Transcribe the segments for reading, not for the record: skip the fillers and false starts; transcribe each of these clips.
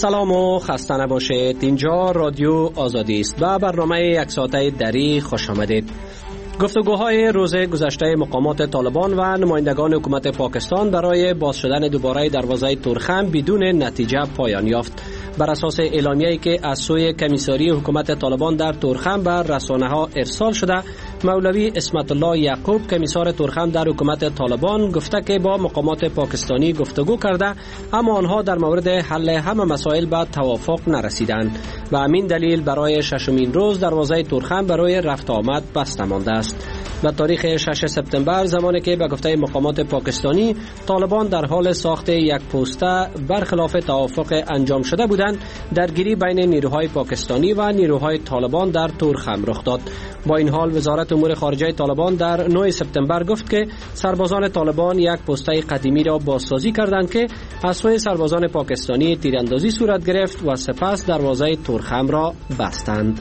سلام و خسته نباشید. اینجا رادیو آزادی است و برنامه یک ساعته دری خوش آمدید. گفتگوهای روز گذشته مقامات طالبان و نمایندگان حکومت پاکستان برای باز شدن دوباره دروازه تورخم بدون نتیجه پایان یافت. بر اساس اعلامیه‌ای که از سوی کمیساری حکومت طالبان در تورخم بر رسانه‌ها ارسال شده، مولوی اسمت الله یعقوب کمیسار تورخم در حکومت طالبان گفته که با مقامات پاکستانی گفتگو کرده، اما آنها در مورد حل همه مسائل به توافق نرسیدند و همین دلیل برای ششمین روز دروازه تورخم برای رفت آمد بسته مانده است. به تاریخ 6 سپتامبر، زمانی که به گفته مقامات پاکستانی طالبان در حال ساخت یک پوسته برخلاف توافق انجام شده بودند، درگیری بین نیروهای پاکستانی و نیروهای طالبان در تورخم رخ داد. با این حال وزارت امور خارجه طالبان در 9 سپتامبر گفت که سربازان طالبان یک پوسته قدیمی را بازسازی کردند که از سوی سربازان پاکستانی تیراندازی صورت گرفت و سپس دروازه تورخم را بستند.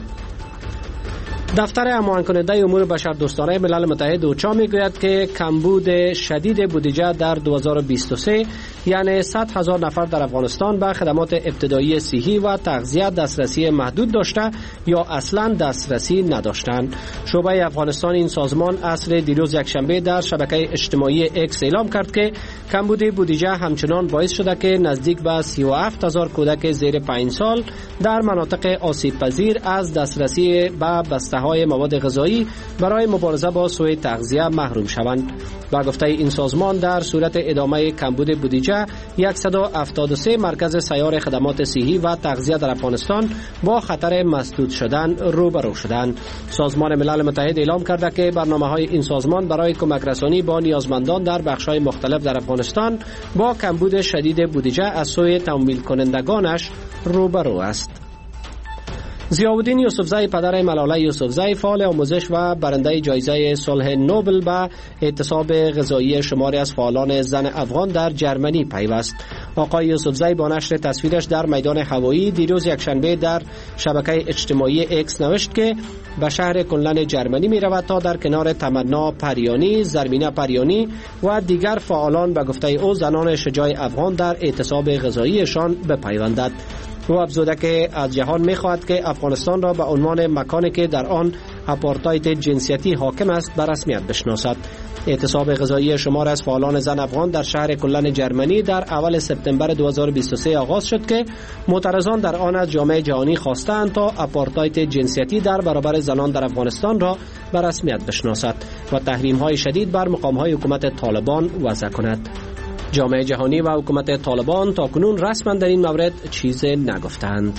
دفتر هماهنگ کننده امور بشردوستانه ملل متحد اوچا میگوید که کمبود شدید بودجه در 2023 یعنی 100,000 نفر در افغانستان به خدمات ابتدایی صحی و تغذیه دسترسی محدود داشته یا اصلا دسترسی نداشتند. شعبه افغانستان این سازمان عصر دیروز یکشنبه در شبکه اجتماعی اکس اعلام کرد که کمبود بودجه همچنان باعث شده که نزدیک به 37,000 کودک زیر 5 سال در مناطق آسیب پذیر از دسترسی به بسته‌های مواد غذایی برای مبارزه با سوء تغذیه محروم شوند. با گفته این سازمان در صورت ادامه کمبود بودجه 173 مرکز سیار خدمات صحی و تغذیه در افغانستان با خطر مسدود شدن روبرو شدند. سازمان ملل متحد اعلام کرده که برنامه‌های این سازمان برای کمک رسانی با نیازمندان در بخش‌های مختلف در افغانستان با کمبود شدید بودجه از سوی تمویل کنندگانش روبرو است. ضیاءالدین یوسفزی پدر ملاله یوسفزی، فعال آموزش و برنده جایزه صلح نوبل، به اعتصاب غذایی شماری از فعالان زن افغان در جرمنی پیوست. آقای یوسفزی با نشر تصویرش در میدان هوایی دیروز یکشنبه در شبکه اجتماعی اکس نوشت که به شهر کنلن جرمنی می رود تا در کنار تمنا پریانی، زرمینه پریانی و دیگر فعالان به گفته او زنان شجاع افغان در اعتصاب غذاییشان بپیوندد. او افزوده که از جهان می‌خواهد که افغانستان را به عنوان مکانی که در آن آپارتاید جنسیتی حاکم است به رسمیت بشناسد. اعتصاب غذایی شمار از فعالان زن افغان در شهر کنلن جرمنی در اول سپتامبر 2023 آغاز شد که معترضان در آن از جامعه جهانی خواستند تا آپارتاید جنسیتی در برابر زنان در افغانستان را به رسمیت بشناسد و تحریم‌های شدید بر مقام‌های حکومت طالبان وضع کند. جامعه جهانی و حکومت طالبان تاکنون رسما در این مورد چیزی نگفتند.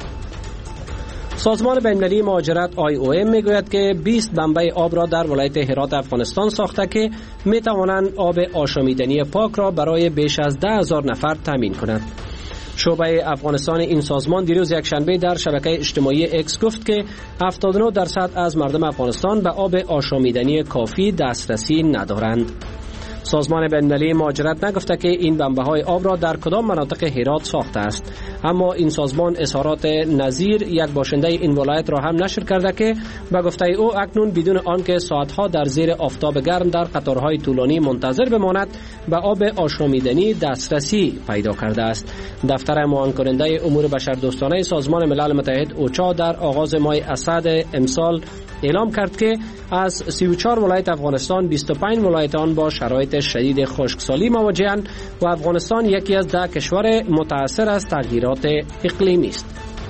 سازمان بین‌المللی مهاجرت IOM میگوید که 20 بمبه آب را در ولایت هرات افغانستان ساخته که میتوانند آب آشامیدنی پاک را برای بیش از 10,000 نفر تامین کند. شعبه افغانستان این سازمان دیروز یکشنبه در شبکه اجتماعی اکس گفت که 79% از مردم افغانستان به آب آشامیدنی کافی دسترسی ندارند. سازمان بین‌المللی مهاجرت نگفته که این بمبه‌های آب را در کدام مناطق هرات ساخته است، اما این سازمان اظهارات نظیر یک باشنده این ولایت را هم نشر کرده که به گفته او اکنون بدون آنکه ساعتها در زیر آفتاب گرم در قطارهای طولانی منتظر بماند به آب آشامیدنی دسترسی پیدا کرده است. دفتر معاون کننده امور بشردوستانه سازمان ملل متحد اوچا در آغاز ماه اسد امسال اعلام کرد که از 34 ولایت افغانستان 25 ولایت آن با شرایط شدید خشکسالی مواجه‌اند و افغانستان یکی از 10 کشور متأثر از تغییرات اقلیمی است.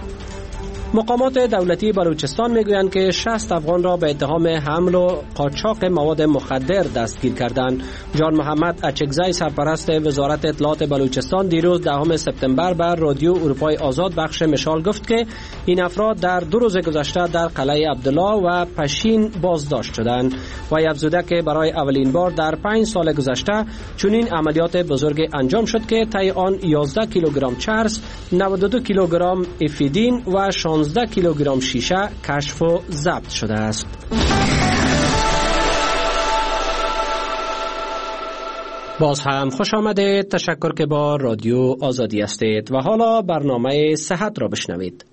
مقامات دولتی بلوچستان میگویند که 60 افغان را به اتهام حمل و قاچاق مواد مخدر دستگیر کردند. جان محمد اچکزی، سرپرست وزارت اطلاعات بلوچستان، دیروز 10 سپتامبر بر رادیو اروپای آزاد بخش مشال گفت که این افراد در 2 روز گذشته در قلعه عبدالله و پشین بازداشت شدند و افزوده که برای اولین بار در 5 سال گذشته چنین عملیات بزرگ انجام شد که طی آن 11 کیلوگرم چرس، 92 کیلوگرم افیدین و 16 کیلوگرم شیشه کشف و ضبط شده است. باز هم خوش آمدید. تشکر که با رادیو آزادی هستید و حالا برنامه صحت را بشنوید.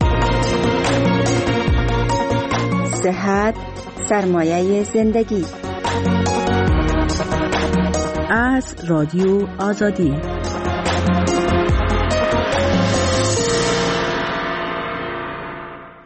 صحت سرمایه زندگی از رادیو آزادی.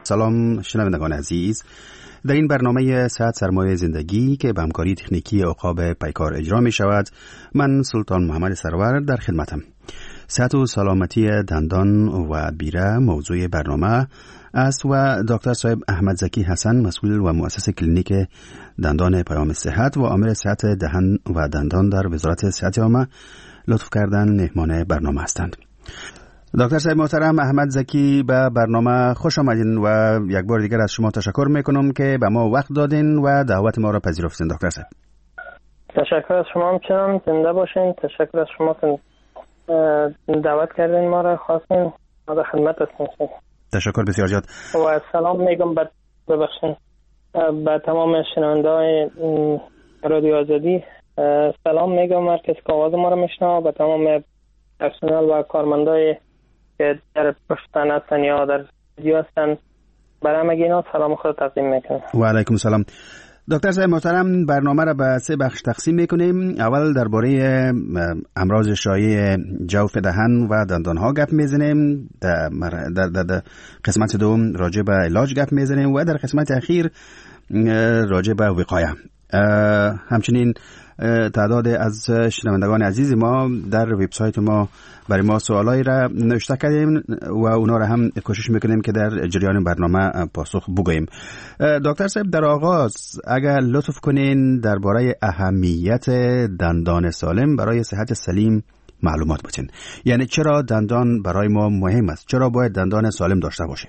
سلام شنوندگان عزیز، در این برنامه صحت سرمایه زندگی که به همکاری تکنیکی عقاب پیکار اجرا می شود، من سلطان محمد سرور در خدمتم. صحت و سلامتی دندان و بیره موضوع برنامه است و دکتر صاحب احمد زکی حسن، مسئول و مؤسس کلینیک دندان پیام صحت و آمر صحت دهن و دندان در وزارت صحت عامه لطف کردن مهمان برنامه هستند. دکتر صاحب محترم احمد زکی، به برنامه خوش آمدین و یک بار دیگر از شما تشکر میکنم که به ما وقت دادین و دعوت ما را پذیرفتین. دکتر صاحب تشکر از شما، همچنان زنده باشین. تشکر از شما که دعوت کردین ما را، خواستین ما در خدمت هستیم. تشکر بسیار زیاد و سلام میگم ببخشید به تمام شنونده‌های رادیو آزادی. سلام میگم هر کسی که آواز ما را میشنوه، به تمام پرسنل و کارمندای که در پشتن هستن یا در رادیو هستن، برای همگی اینا سلام خود تقدیم میکنم. و علیکم السلام. دکتر صاحب محترم، برنامه را به 3 بخش تقسیم میکنیم. اول درباره امراض شایع جوف دهن و دندان ها گپ میزنیم، در قسمت دوم راجع به علاج گپ میزنیم و در قسمت اخیر راجع به وقایه. همچنین تعداد از شنوندگان عزیز ما در وبسایت ما برای ما سوالایی را نوشته کردیم و اونا را هم کوشش میکنیم که در جریان برنامه پاسخ بگوییم. دکتر صاحب، در آغاز اگر لطف کنین درباره اهمیت دندان سالم برای صحت سلیم معلومات بدین. یعنی چرا دندان برای ما مهم است؟ چرا باید دندان سالم داشته باشیم؟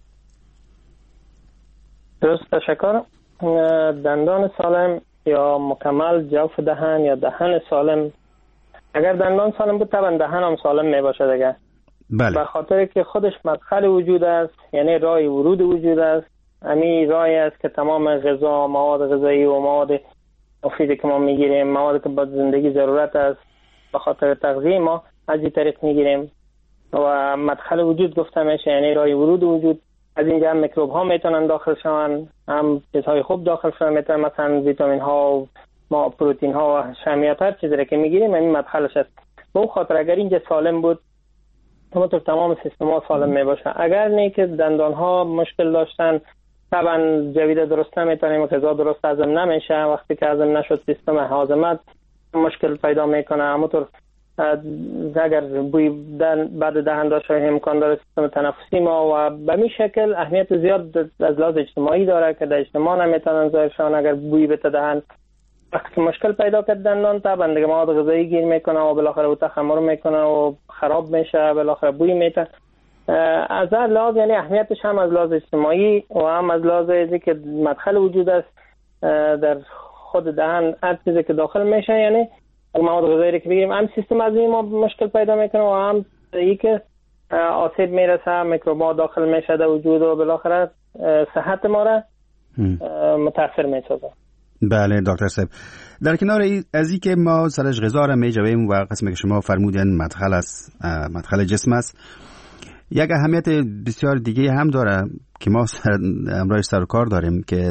درست، تشکر. دندان سالم یا مکمل جوف دهن یا دهن سالم، اگر دندان سالم بود طبعا دهن هم سالم می باشد دیگه. بله. به خاطر که خودش مدخل وجود است، یعنی راه ورود وجود است. همین راهی است که تمام غذا، مواد غذایی و مواد مفیدی که ما میگیریم، موادی که با زندگی ضرورت است به خاطر تغذیه ما، از این طریق میگیریم و مدخل وجود گفته میشه، یعنی راه ورود وجود. از اینجا هم میکروب ها میتونن داخل شون، هم چیزهای خوب داخل شون میتونن، مثلا ویتامین ها و ما پروتئین ها و شحمیات، هر چیزی را که میگیریم این مدخلش است. به اون خاطر اگر اینجا سالم بود تمام سیستم ها سالم میباشه. اگر نه که دندان ها مشکل داشتن، طبعا جویده درست نمیتونیم، غذا درست هضم نمیشه. وقتی که هضم نشد سیستم هاضمه مشکل پیدا میکنه. همونطور اگر بوی بعد دهن داشته امکان داره سیستم تنفسی ما، و به این شکل اهمیت زیاد از لحاظ اجتماعی داره که در اجتماع نمیتونن ظاهر شون. اگر بوی بته دهن، وقتی که مشکل پیدا کرد دندان، طبعا دیگه مواد غذایی گیر میکنه و بالاخره او تخمر میکنه و خراب میشه، بالاخره بوی میته. از هر لحاظ یعنی اهمیتش هم از لحاظ اجتماعی و هم از لحاظ اینکه مدخل وجود است در خود دهن، هر چیزی که داخل میشه، یعنی مواد غذایی که بگیریم هم سیستم از این ما مشکل پیدا میکنه و هم ای که آسیب میرسه، میکروب‌ها داخل میشه در وجود و بالاخره صحت ما را متاثر میسازه. بله دکتر صاحب، در کنار از این که ما سرش غذا را میجویم و قسمی که شما فرمودین مدخل است، مدخل جسم است، یک اهمیت بسیار دیگه هم داره که ما امروز سر کار داریم که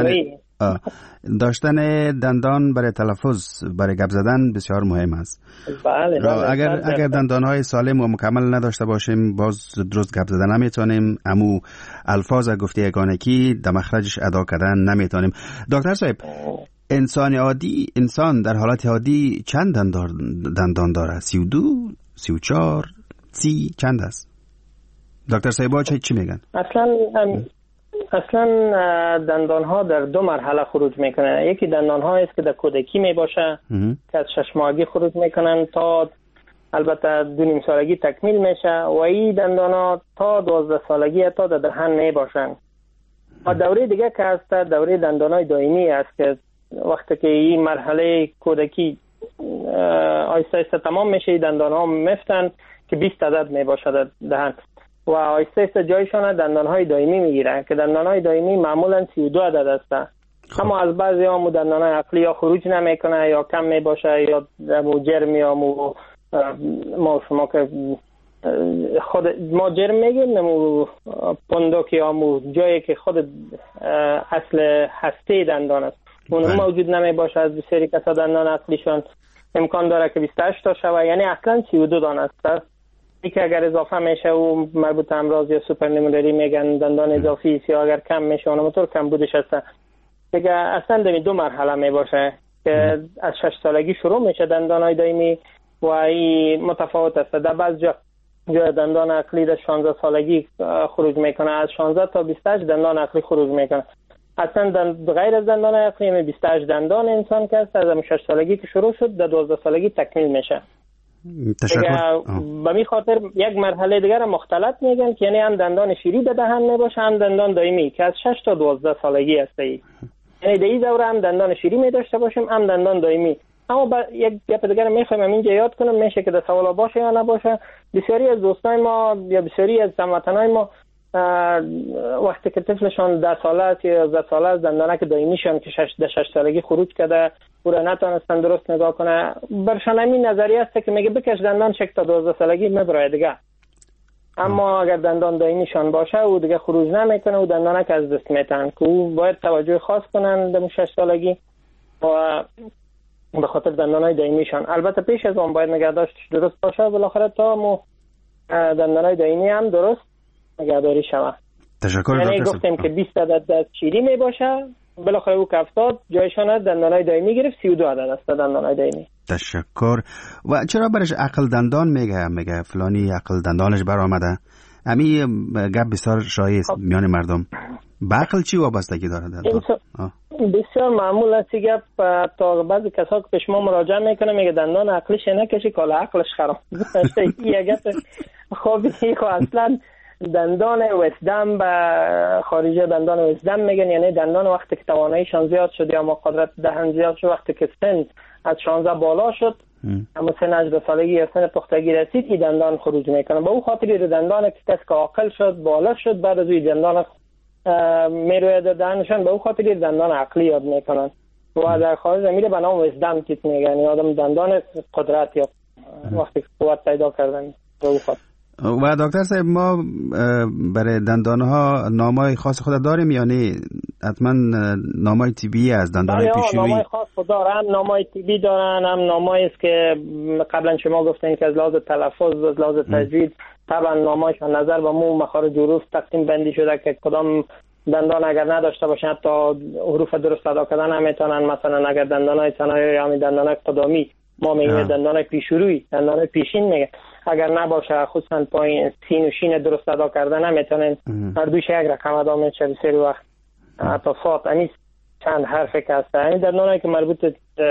داشتن دندان برای تلفظ، برای گپ زدن بسیار مهم است. بله. اگر دندانهای سالم و مکمل نداشته باشیم باز درست گپ زدن نمیتونیم، امو الفاظ گفته یگانگی در مخرجش ادا کردن نمیتونیم. دکتر صاحب، انسان در حالت عادی چند دندان داره؟ 32 34 30 چند است؟ دکتر صاحب چی میگن؟ اصلا دندان ها در 2 مرحله خروج میکنه. یکی دندان ها است که در کودکی میباشه که از 6 ماهگی خروج میکنن تا البته 2.5 سالگی تکمیل میشه و این دندان ها تا 12 سالگی تا در دهن میباشن. و دوره دیگه که هست دوره دندان های دائمی است که وقتی که این مرحله کودکی آیسته آیسته تمام میشه، دندان ها میفتن که 20 عدد میباشه در دهن و آیسته آیسته جایشان دندانهای دائمی میگیره که دندانهای دائمی معمولا 32 عدد هستند. اما از بعضی ها دندانهای عقلی یا خروج نمیکنه یا کم میباشه یا جرم یا ما شما که خود ما جرم میگیم نمو پندوک یا جایی که خود اصل هسته دندان است اون موجود نمیباشه. از بسیاری کسا دندان عقلیشان امکان داره که 28 تا شوه، یعنی اصلا 32 دانه است. که اگر اضافه میشه و مربوط امراض یا سوپرنومرری میگن دندان اضافی یا اگر کم میشه اونمطور کم بودش هست دیگه اصلا در 2 مرحله می باشه که از 6 سالگی شروع میشه دندانای دائمی و این متفاوت است. در بعض جا دندان عقلی در 16 سالگی خروج میکنه، از 16 تا 28 دندان عقلی خروج میکنه. اصلا غیر از دندان عقلی 28 دندان انسان که است از 6 سالگی که شروع شد در 12 سالگی تکمیل میشه. تشکر. به می خاطر یک مرحله دیگر مختلط میگن که یعنی هم دندان شیری در دهن میباشه هم دندان دائمی که از 6 تا 12 سالگی است. یعنی در این دوره هم دندان شیری می داشته باشیم هم دندان دائمی. اما یک گپ دیگر میخوایم اینجا یاد کنم، میشه که در سوال باشه یا نباشه. بسیاری از دوستای ما یا بسیاری از هموطنای ما وقتی که طفلشان 10 ساله است یا 11 ساله است دندانک دائمیشان که 6 سالگی خروج کرده او را نتونستن درست نگاه کنه، برشان همین نظریه است که میگه بکش دندان 6 تا 12 سالگی میبره دیگه. اما اگر دندان دائمیشان باشه او دیگه خروج نمیکنه و دندانک از دست میتن که او باید توجه خاص کنن در 6 سالگی و به خاطر دندانای دائمیشان. البته پیش از اون باید نگهداشتش درست باشه بالاخره تا مو دندانای دائمی هم درست نگهداری شود. تشکر. یعنی گفتیم که 20 عدد از چیری می باشه بالاخره او که 70 جایشان دندانای دائمی گرفت 32 عدد است دندانای دائمی. تشکر. و چرا برش عقل دندان میگه فلانی عقل دندانش برآمده؟ همین گپ بسیار شایع است میان مردم. به عقل چی وابستگی داره دندان؟ بسیار معمول است گپ. تا بعضی کسا که پیش ما مراجعه میکنه میگه دندان عقلش نکشی کالا عقلش خراب. این گپ خوبی که اصلا دندان وسدم به خارجی دندان وسدم میگن، یعنی دندان وقتی که تواناییشان زیاد شد یا ما قدرت دهن زیاد شد، وقتی که سن از 16 بالا شد اما سن 18 سالگی یا سن پختگی رسید این دندان خروج میکنه. به او خاطر دندان که کس که عاقل شد بالا شد بعد از این دندان میروی دهنشان به او خاطر دندان عقلی یاد میکنن و در خارج میره به نام وسدم کیت میگن، یا آدم دندان قدرت یا وقتی قوت پیدا کردن به او خاطر. و دکتر صاحب ما برای دندانها نامای خاص خود داریم یعنی حتما نامای طبی از دندانهای پیشرویی؟ نامای خاص خود دارن، نامای طبی دارن، هم نامایی است که قبلا شما گفتین که از لحاظ تلفظ از لحاظ تجوید طبعا نامایشان نظر به مو مخارج حروف تقسیم بندی شده که کدام دندان اگر نداشته باشن حتی حروف درست ادا کردن نمیتونن. مثلا اگر دندانای ثنایی یا همین دندانای قدامی ما میگیم دندانای پیشرویی، دندانای پیشین میگه، اگر نباشه خصوصا پایین سین و شین درست ادا کردن نمیتونن. هر دوش یک رقم ادا میشه بسیاری وقت حتی صاد یعنی چند حرفی که هست، یعنی دندانایی که مربوط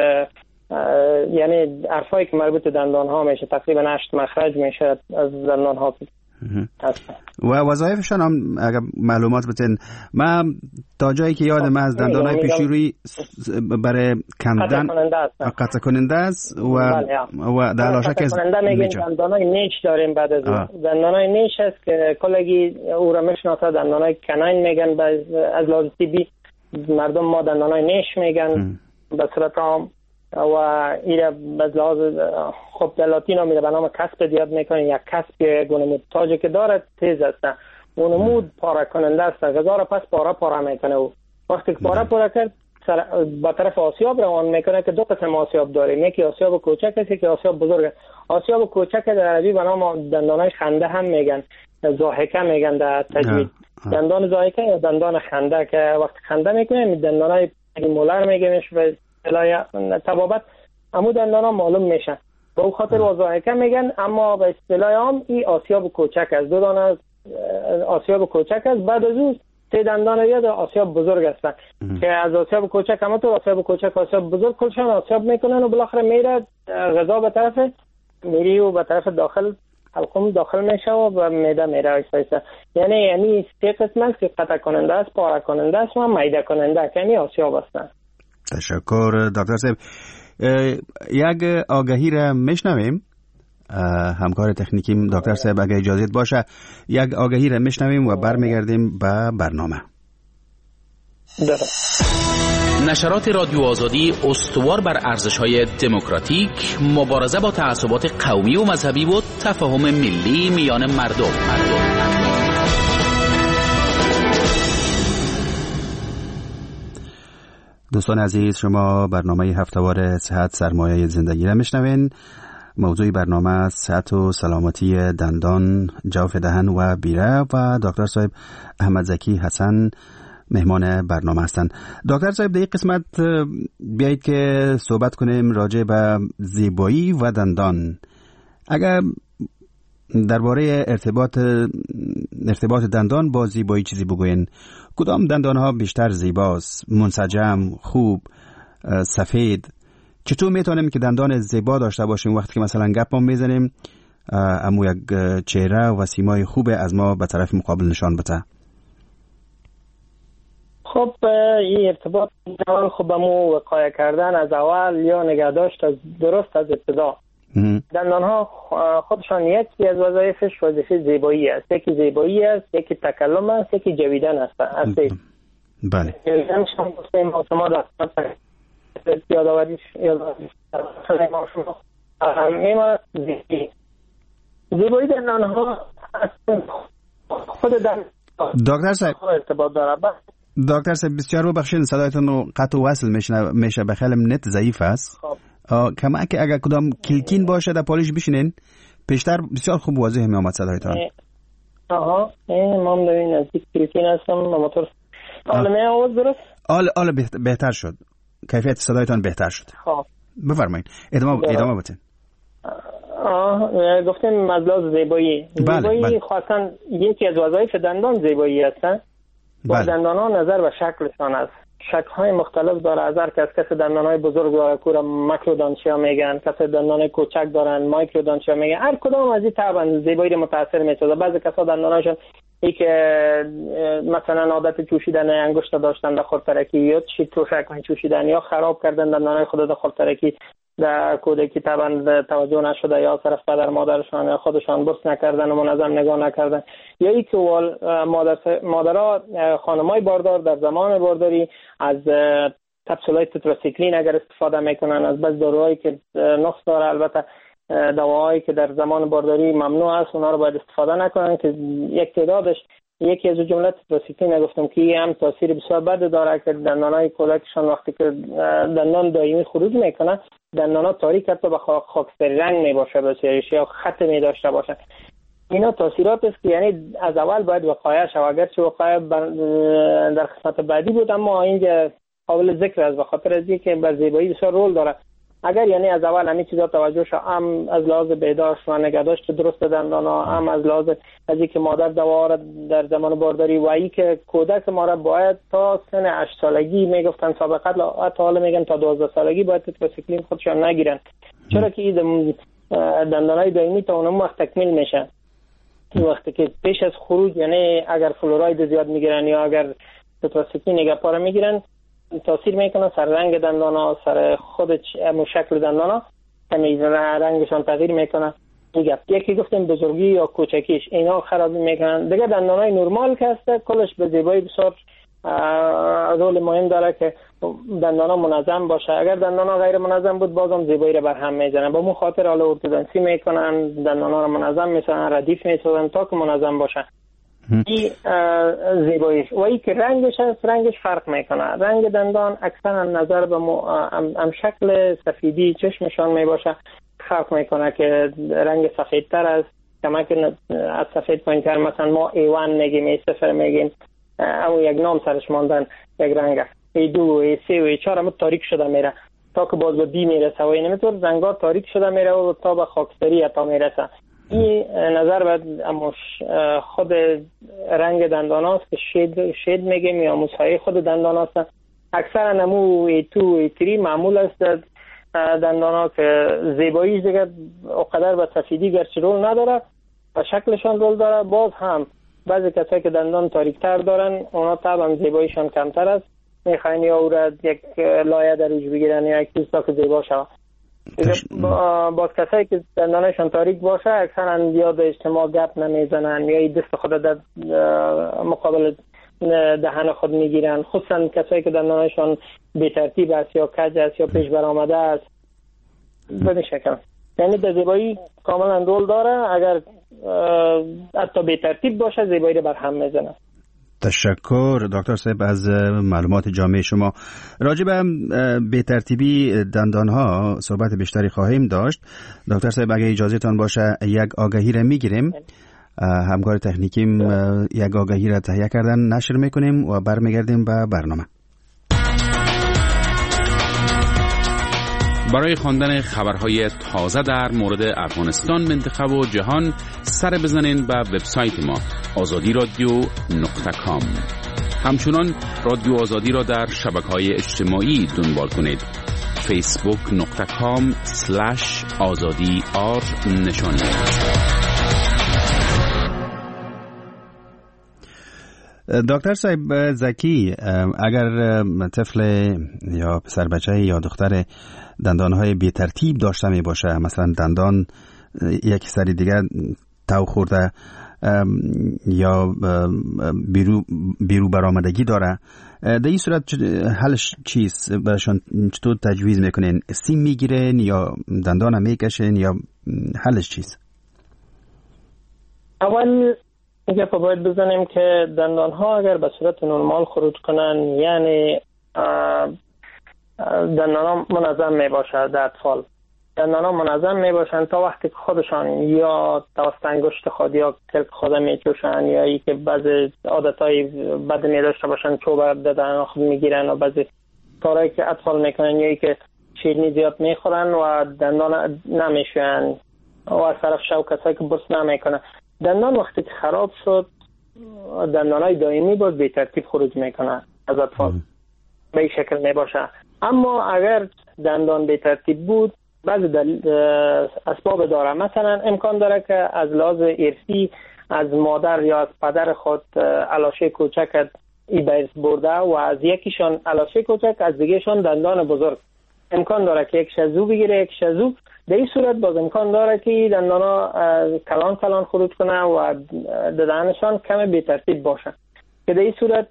یعنی حرفایی که مربوط دندان ها میشه تقریبا 8 مخرج میشه از دندان ها هست. و وظایفشان هم اگر معلومات بتین. من تا جایی که یادم از دندانهای پیشرویی برای کندن قطع کننده است و در علاشه که دندانهای نیش داریم. بعد از دندانهای نیش هست که کلگی او را میشناسه دندانهای کناین میگن، از لحاظ طبی مردم ما دندانهای نیش میگن به صورت عام و ایره از لحاظ خب در لاتین ها میره به نام کسب یاد میکنن. یک کسب یک گونه تاجی که داره تیز است، اونمود پاره کننده است، غذا را پس پاره میکنه. و وقتی که پاره کرد با طرف آسیاب روان میکنه که 2 قسم آسیاب داریم، یکی آسیاب کوچک است یکی آسیاب بزرگ. آسیاب کوچک در عربی به نام دندانای خنده هم میگن، ضاحکه میگن در تجوید. دندان ضاحکه یا دندان خنده که وقتی خنده میکنه دندانای مولر میگیمش به اصطلاح طبابت همون دندان ها معلوم میشن به او خاطر ضاحکه میگن. اما به اصطلاح عام این آسیاب کوچک است، 2 دانه آسیاب کوچک است. بعد از اون 3 دندان یاد آسیاب بزرگ هستن که از آسیاب کوچک هم تو آسیاب کوچک آسیاب بزرگ کلشان آسیاب میکنن و بالاخره میره غذا به طرف میری و به طرف داخل حلقوم داخل میشه و به معده میره ایسا. یعنی 3 قسم است که قطع کننده است، پاره کننده است و معده کننده که یعنی آسیاب هستن. تشکر دکتر صاحب. یک آگهی را میشنویم، همکار تکنیکیم دکتر صاحب اگه اجازت باشه یک آگهی را میشنویم و برمیگردیم به برنامه. نشرات رادیو آزادی استوار بر ارزش‌های دموکراتیک، مبارزه با تعصبات قومی و مذهبی و تفاهم ملی میان مردم. دوستان عزیز، شما برنامه هفتهوار صحت سرمایه زندگی را میشنوین موضوع برنامه صحت و سلامتی دندان، جوف دهن و بیره و دکتر صاحب احمد زکی حسن مهمان برنامه هستند. دکتر صاحب در این قسمت بیایید که صحبت کنیم راجع به زیبایی و دندان. اگر درباره ارتباط دندان با زیبایی چیزی بگوین، کدام دندان ها بیشتر زیباست؟ منسجم، خوب، سفید؟ چطور میتونیم که دندان زیبا داشته باشیم وقتی که مثلا گپ ما میزنیم امو یک چهره و سیمای خوب از ما به طرف مقابل نشان بده؟ خب این ارتباط دندان خب امو وقایه کردن از اول یا نگهداشت از درست از ابتدا. دندان ها خودشان یکی از وظایفش وظیفه زیبایی است. یکی زیبایی است، یکی تکلم است، یکی جویدن است. بله. جویدن شما گفتیم ما در یادآوریش میماند زیبایی دندان ها خود دندان دکتر صاحب ارتباط داره. دکتر صاحب بسیار ببخشید صدایتون رو قطع و وصل میشه، بخیالم نت ضعیف است. کما که اگر کدام کلکین باشه در پالیش بشینین پیشتر بسیار خوب واضح می آمد صدایتان. ما هم دوین از کلکین هستم موتور. حالا می آواز درست؟ حالا بهتر شد، کیفیت صدایتان بهتر شد. بفرمایید ادامه بدین. گفتیم از لحاظ زیبایی. زیبایی خاصا یکی از وظایف دندان زیبایی هستن. با دندان ها نظر و شکلشان است. شکل های مختلف داره. از هر کس دندان های بزرگ داره که ماکرودانتیا میگن، کس دندان های کوچک دارن مایکرودانتیا میگن. هر کدام از این طبعا زیبایی متاثر میشه. بعضی کسا دنداناشون که مثلا عادت چوشیدن انگشت داشتن در خردترکی یا ترشک چوشیدن یا خراب کردن دندانهای خود در خردترکی در کودکی طبعا توجه نشده یا طرف پدر مادرشان یا خودشان برس نکردن و منظم نگاه نکردن، یا ای که مادرها خانمای باردار در زمان بارداری از کپسولای تتراسیکلین اگر استفاده میکنن، از بعض داروهایی که نقص داره، البته دواهایی که در زمان بارداری ممنوع است اونا رو باید استفاده نکنن که یک تعدادش یکی از جمله تتراسیکلین گفتم که هم تاثیر بسیار بد داره که دندانهای کودکشان وقتی که دندان دائمی خروج میکنه دندانها تاریک حتی به خاکستری رنگ میباشه بسیارش یا خط میداشته باشه. اینا تاثیرات است که یعنی از اول باید وقایه شو، اگرچه وقایه در قسمت بعدی بود اما اینجا قابل ذکر است به خاطر از اینکه بر زیبایی بسیار رول داره. اگر یعنی از اول همین چیزا توجه شد، هم از لحاظ بهداشت و نگهداشت درست دندانا، هم از لحاظ از اینکه مادر دوا را در زمان بارداری و ای که کودک ما را باید تا سن 8 سالگی میگفتن سابقا حالا میگن تا 12 سالگی باید تتراسیکلین خودشان نگیرن، چرا که این دندانای دائمی تا اون وقت تکمیل میشه. وقتی که پیش از خروج یعنی اگر فلوراید زیاد میگیرن یا اگر تتراسیکلین نگهپاره میگیرن تاثیر میکنه سر رنگ دندانا، سر خود شکل دندانا تمیز رنگشان تغییر میکنه. یکی گفتیم بزرگی یا کوچکیش اینا خرابی میکنن. دیگه دندانای نرمال که هسته کلش به زیبایی بسیار رول مهم داره که دندانا منظم باشه. اگر دندانا غیر منظم بود بازم زیبایی رو بر هم میزنن. با مو خاطر حالا ارتودنسی میکنن، دندانا رو منظم میسازن، ردیف میسازن تا که منظم باشه. این زیباییش. و ای که رنگش هست رنگش فرق میکنه. رنگ دندان اکثرا نظر به هم شکل سفیدی چشمشان میباشه فرق میکنه که رنگ سفیدتر است، کما که از سفید پایینتر مثلا ما A1 میگیم، A0 میگیم، اما یک نام سرش ماندن یک رنگ است. A2 A3 و A4 هم تاریک شده میره تا که باز به B میرسه و این نمیطور رنگا تاریک شده میره و تا به خاکستری تا میرسه. این نظر باید اما خود رنگ دندان هاست که شید میگیم یا مسایی خود دندان هست. اکثر نمو A2 A3 معمول است دندان ها که زیباییش دیگه اقدر به سفیدی گرچه رول نداره و شکلشان رول داره. باز هم بعضی کسایی که دندان تاریکتر دارن اونا طبعا زیباییشان کمتر است، میخواین یا او را یک لایه در روش بگیرن یا یک چیز تا که زیبا شود. باز کسایی که دندانشان تاریک باشه اکثرا یا به اجتماع گپ نمیزنن یا دست خود در مقابل دهن خود میگیرن، خصوصا کسایی که دندانشان بی ترتیب است یا کج است یا پیش برآمده است. به شکل یعنی در زیبایی کاملا رول داره. اگر حتی بی ترتیب باشه زیبایی رو بر هم میزنه. تشکر دکتر صاحب از معلومات جامع شما. راجع به بی‌ترتیبی دندانها صحبت بیشتری خواهیم داشت. دکتر صاحب اگه اجازه تان باشه یک آگهی را میگیریم، همکار تکنیکیم یک آگهی را تهیه کردن نشر میکنیم و برمیگردیم به برنامه. برای خواندن خبرهای تازه در مورد افغانستان، منطقه و جهان سر بزنین به وبسایت ما azadiradio.com. همچنان رادیو آزادی را در شبکه‌های اجتماعی دنبال کنید. facebook.com/azadi_r نشانید. دکتر صاحب زکی، اگر طفل یا پسر بچه یا دختر دندانهای بی ترتیب داشته می باشه، مثلا دندان یک سری دیگر تو خورده یا بیرو برآمدگی داره، در این صورت حلش چیست؟ براشون چطور تجویز میکنین؟ سیم میگیرین یا دندان میکشین یا حلش چیست؟ اول اینکه باید بزنیم که دندان ها اگر به صورت نرمال خروج کنن، یعنی دندان ها منظم می باشه در اطفال، دندان ها منظم می باشن تا وقتی که خودشان یا توسط انگشت خود یا کلک خود می چوشن، یا ای که بعضی عادت های بد می داشته باشن چوب دندان خود می گیرن و بعضی کارهایی که اطفال میکنن، یا ای که شیرینی زیاد می خورن و دندان نمی شوین و از طرف شو کسایی که برس نمی کنن. دندان وقتی که خراب شد، دندانای دائمی باز بی ترتیب خروج میکنه از اطفال، به این شکل می باشه. اما اگر دندان بی ترتیب بود، بعضی اسباب داره. مثلا امکان داره که از لحاظ ارثی از مادر یا از پدر خود علاشه کوچک ایبرز برده و از یکیشان علاشه کوچک، از دیگهشان دندان بزرگ. امکان داره که یک شزو بگیره، یک شزو. در این صورت باز امکان داره که دندانا کلان خروج کنه و دهنشان کم بی ترتیب باشه، که در این صورت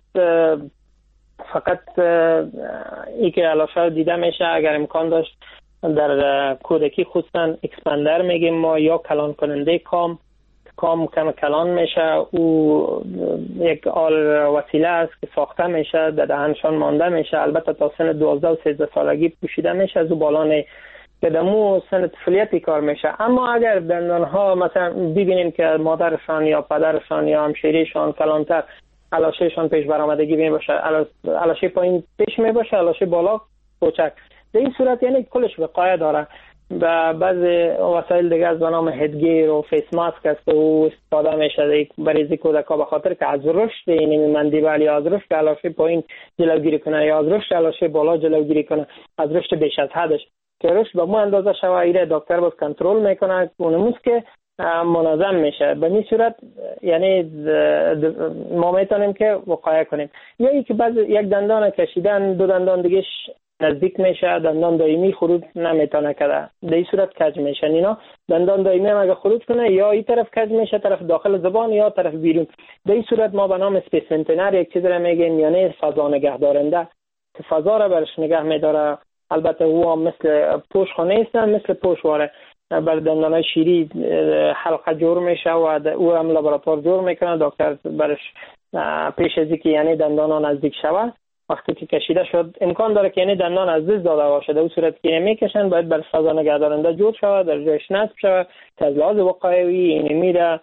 فقط ای که علاشه دیده میشه. اگر امکان داشت در کودکی خصوصا اکسپاندر میگیم ما، یا کلان کننده کام کم کلان میشه، او یک آل وسیله است که ساخته میشه در دهنشان مانده میشه. البته تا سن 12 و 13 سالگی پوشیده میشه، از او بالان قدمو سن طفولیتی کار میشه. اما اگر دندان ها مثلا ببینیم که مادرشان یا پدرشان یا همشیریشان کلانتر، علاشهشان پیش برآمدگی می باشه، علاشه پایین پیش می باشه، علاشه بالا کوچک، در این صورت یعنی کلش وقایه داره. و بعضی وسایل دیگه از به نام هدگیر و فیس ماسک است که او استفاده میشه برای کودک‌ها، به خاطر که از رشد این مندیبل یا از رشد علاشه پایین جلوگیری کنه یا از رشد علاشه بالا جلوگیری کنه، از رشد بیش از حدش که رشد به مو اندازه شوه. ایره دکتر باز کنترل میکنه اونموز که منظم میشه. به این صورت یعنی ما میتونیم که وقایه کنیم. یا ای که بعض یک دندان کشیدن، دو دندان دیگه نزدیک میشه، دندان دائمی خروج نمیتونه کرده، در این صورت کج میشن. اینا دندان دائمی هم اگه خروج کنه یا این طرف کج میشه، طرف داخل زبان یا طرف بیرون. در این صورت ما به نام اسپیسنتنر یک چیز را میگیم، یعنی فضا نگه دارنده که فضا را برش نگه میداره. البته او هم مثل پوشخانه است، مثل پوشواره بر دندانای شیری حلقه جور میشه و او هم لابراتوار جور میکنه. دکتر برش پیش از اینکه یعنی دندان نزدیک شوه، وقتی که کشیده شد امکان داره که یعنی دندان از دست داده باشه، در اون صورت که نمیکشن باید بر فضا نگه دارنده جور شود، در جایش نصب شود که از لحاظ وقایوی این میره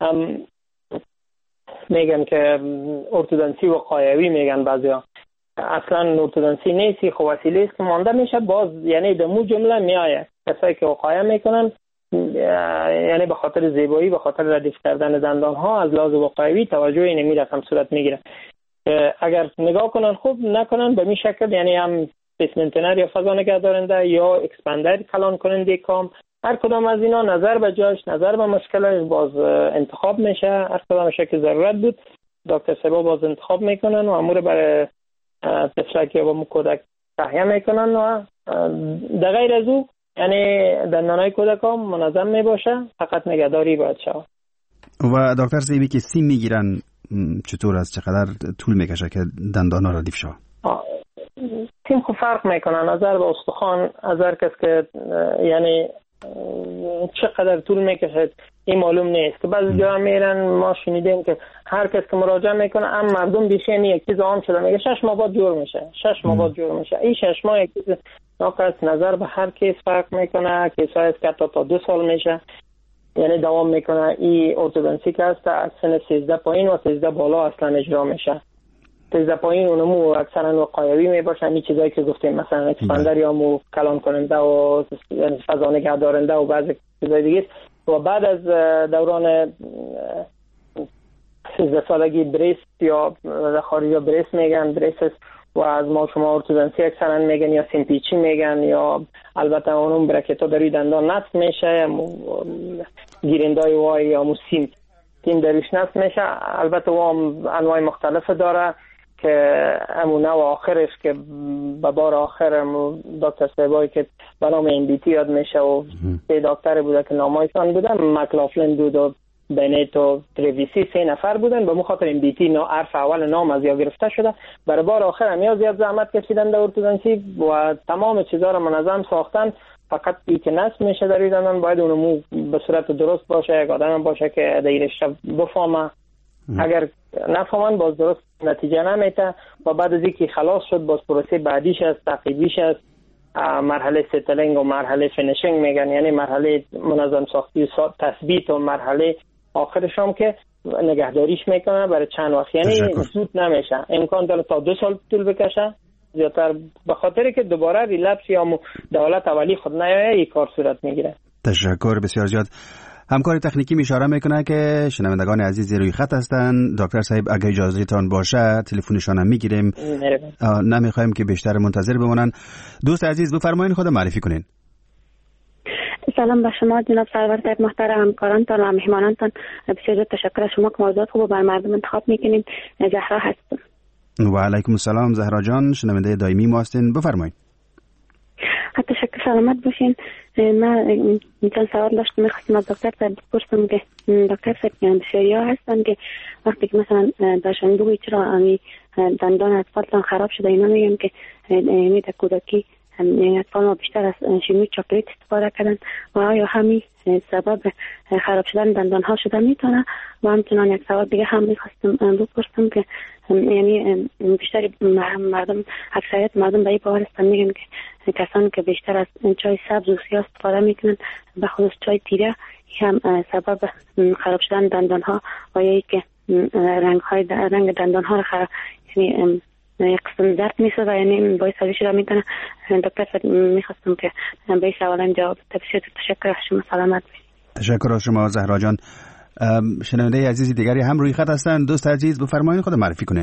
میگن که ارتودنسی وقایوی میگن بعضیا. اصلا ارتودنسی نیستی، خب وسیله است که مانده میشه. باز یعنی در مو جمله میآید کسایی که وقایه میکنن، یعنی به خاطر زیبایی، به خاطر ردیف کردن دندان ها از لحاظ وقایوی توجه این رقم صورت میگیره. اگر نگاه کنن خوب، نکنن به می شکل یعنی هم اسپیسمنتنر یا فضا نگه دارنده یا اکسپاندر کلان کننده کام، هر کدام از اینا نظر به جاش، نظر به مشکلش باز انتخاب میشه. هر کدامش که ضرورت بود دکتر سبا باز انتخاب میکنن و امور برای طفلک یا با کودک تهیه میکنن و در غیر از او یعنی دندانای کودک ها منظم میباشه، فقط نگهداری باید شود. و دکتر سیبی که سیم میگیرن چطور است؟ چقدر طول میکشه که دندان ها ردیف شود؟ سیم خب فرق میکنه نظر به استخوان، از هر کس که یعنی چقدر طول میکشه. این معلوم نیست که بعضی جا میرن. ما شنیدیم که هر کس که مراجعه میکنه هم مردم بیشتر یک چیز عام شده میگه 6 ماه بعد جور میشه، 6 ماه بعد جور میشه. این 6 ماه یک چیز ناقص نظر به هر کیس فرق میکنه. کیسای است که تا 2 سال میشه یعنی دوام میکنه. این ارتودنسی که هست از سن 13 پایین و 13 بالا اصلا اجرا میشه. 13 پایین اونمو اکثرا وقایوی میباشن. این چیزایی که گفتیم مثلا اکسپاندر یا مو کلان کننده و فضا نگه دارنده و بعضی چیزای دیگه. و بعد از دوران 13 سالگی بریست یا خارجی بریست میگن، بریست و از ما شما ارتودنسی اکثرا میگن یا سیمپیچی میگن یا البته اونم برکتا در دندان نصف میشه، گیرندای وای یا سیم دریش نصف میشه. البته و انواع مختلف داره که امونه و آخرش که به بار آخر دکتر سیبایی که به نام NBT یاد میشه و 3 دکتر بوده که نامایشان بودن، مکلافلین بود و بنیت و تریویسی 3 نفر بودن. به مخاطر NBT حرف اول نام از یا گرفته شده. برای بار آخر هم یا زیاد زحمت کشیدن در ارتودنسی و تمام چیزها رو منظم ساختن. فقط ای که نصب میشه در دندان باید اونمو به صورت درست باشه، یک آدم باشه که دیرش بفهمه. اگر نفهمن باز درست نتیجه نمیده و بعد از اینکه خلاص شد باز پروسه بعدیش است، تعقیبیش است، مرحله ستلینگ و مرحله فینیشینگ میگن، یعنی مرحله منظم ساختی و تثبیت و مرحله آخرش هم که نگهداریش میکنه برای چند وقت. یعنی زود نمیشه، امکان داره تا 2 سال طول بکشه زیادتر، به خاطری که دوباره ریلپس یا دولت اولی خود نیایه این کار صورت میگیره. تشکر بسیار زیاد. همکار تکنیکی اشاره میکنه که شنوندگان عزیز روی خط هستند. دکتر صاحب اگه اجازه تان باشه تلفنشان هم میگیریم، نمیخوایم که بیشتر منتظر بمونن. دوست عزیز بفرمایید خود معرفی کنین. سلام به شما جناب سرور صاحب محترم، همکارانتان و مهمانانتان. بسیار تشکر از شما که موضوعات خوب بر مردم انتخاب میکنین. زهرا هستم. و علیکم السلام زهرا جان، شنونده دائمی ما هستین، بفرمایید. تشکر، سلامت باشین. من چند سوال داشتم، میخواستم از دکتر صاحب بپرسم که دکتر صاحب بسیاریا هستن که وقتی که مثلا داشتن بگوی چرا امی دندان اطفالتان خراب شده، اینا میگن که امی در کودکی اطفال ما بیشتر از شیمی چاکلیت استفاده کردن و آیا همین سبب خراب شدن دندان ها شده میتونه؟ و همچنان یک سوال دیگه هم میخواستم بپرسم که یعنی بیشتر مردم، اکثریت مردم به این باور هستن، میگن که کسانی که بیشتر از چای سبز و سیاه استفاده میکنن به خصوص چای تیره هم سبب خراب شدن دندان ها و یا که رنگ دندان ها خراب، یعنی یک قسم زرد میشه و یعنی باعث حالی شده میتونه. دکتر میخواستم که به این سوالم جواب بده. بسیار تشکر از شما، سلامت باشید. تشکر از شما زهرا جان. شنونده عزیزی دیگری هم روی خط هستن. دوست عزیز بفرمایید خود معرفی کنین.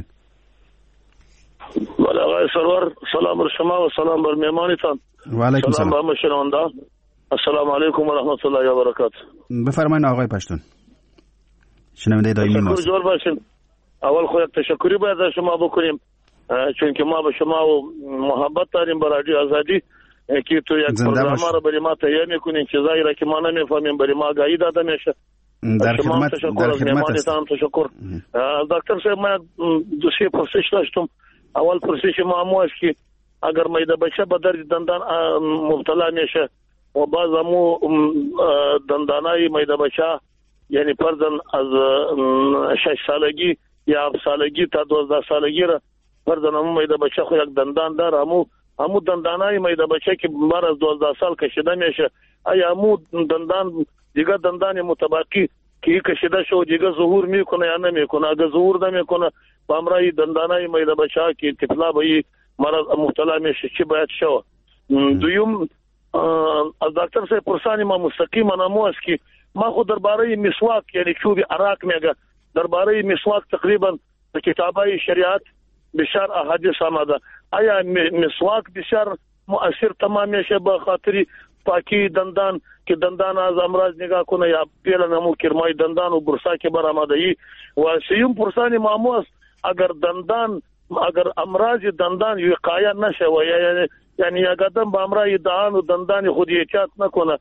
بله آقای سرور، سلام بر شما و سلام بر مهمانتان. و علیکم السلام. سلام بر شنونده. السلام علیکم و رحمت الله و برکاته. بفرمایید آقای پشتون، شنونده دائمی ما. تشکر جور باشین. اول خو یک تشکری باید از شما بکنیم چون که ما به شما و محبت داریم برای رادیو آزادی که تو یک برنامه رو برای ما تهیه میکنین، چیزایی را که ما نمیفهمیم برای ما آگاهی داده میشه. در خدمت است. تشکر. دکتر صاحب من دو سه پرسش داشتم. اول پرسش ما است که اگر میده بچه به درد دندان مبتلا میشه و بعض همو دندانای میده بچه یعنی پردن از 6 سالگی یا 7 سالگی تا 12 سالگی را پردن همو میده بچه خو یک دندان دار، همو دندانای میده بچه که بر از 12 سال کشیده میشه، آیا همو دندان دیگه دندان متباقی که کشیده شو دیگه ظهور میکنه یا نمیکنه؟ اگه ظهور نمیکنه با امرای دندانای میده بچه که طفلا به این مرض مبتلا میشه چی باید شو؟ دویم از دکتر صاحب پرسانی ما مستقیما نمو است که ما خود درباره مسواک یعنی چوب عراق میگه، درباره مسواک تقریبا به کتابای شریعت بسیار احادیث آمده. آیا مسواک بسیار مؤثر تمام میشه به خاطر پاکی دندان که دندان از امراض نگاه کنه یا پیل نمو کرمای دندان و برسا که بر آمدهی؟ و سیوم پرسانی مامو است اگر امراض دندان وقایه نشه و یعنی یک آدم با امراض دهان و دندان خود احتیاط نکنه،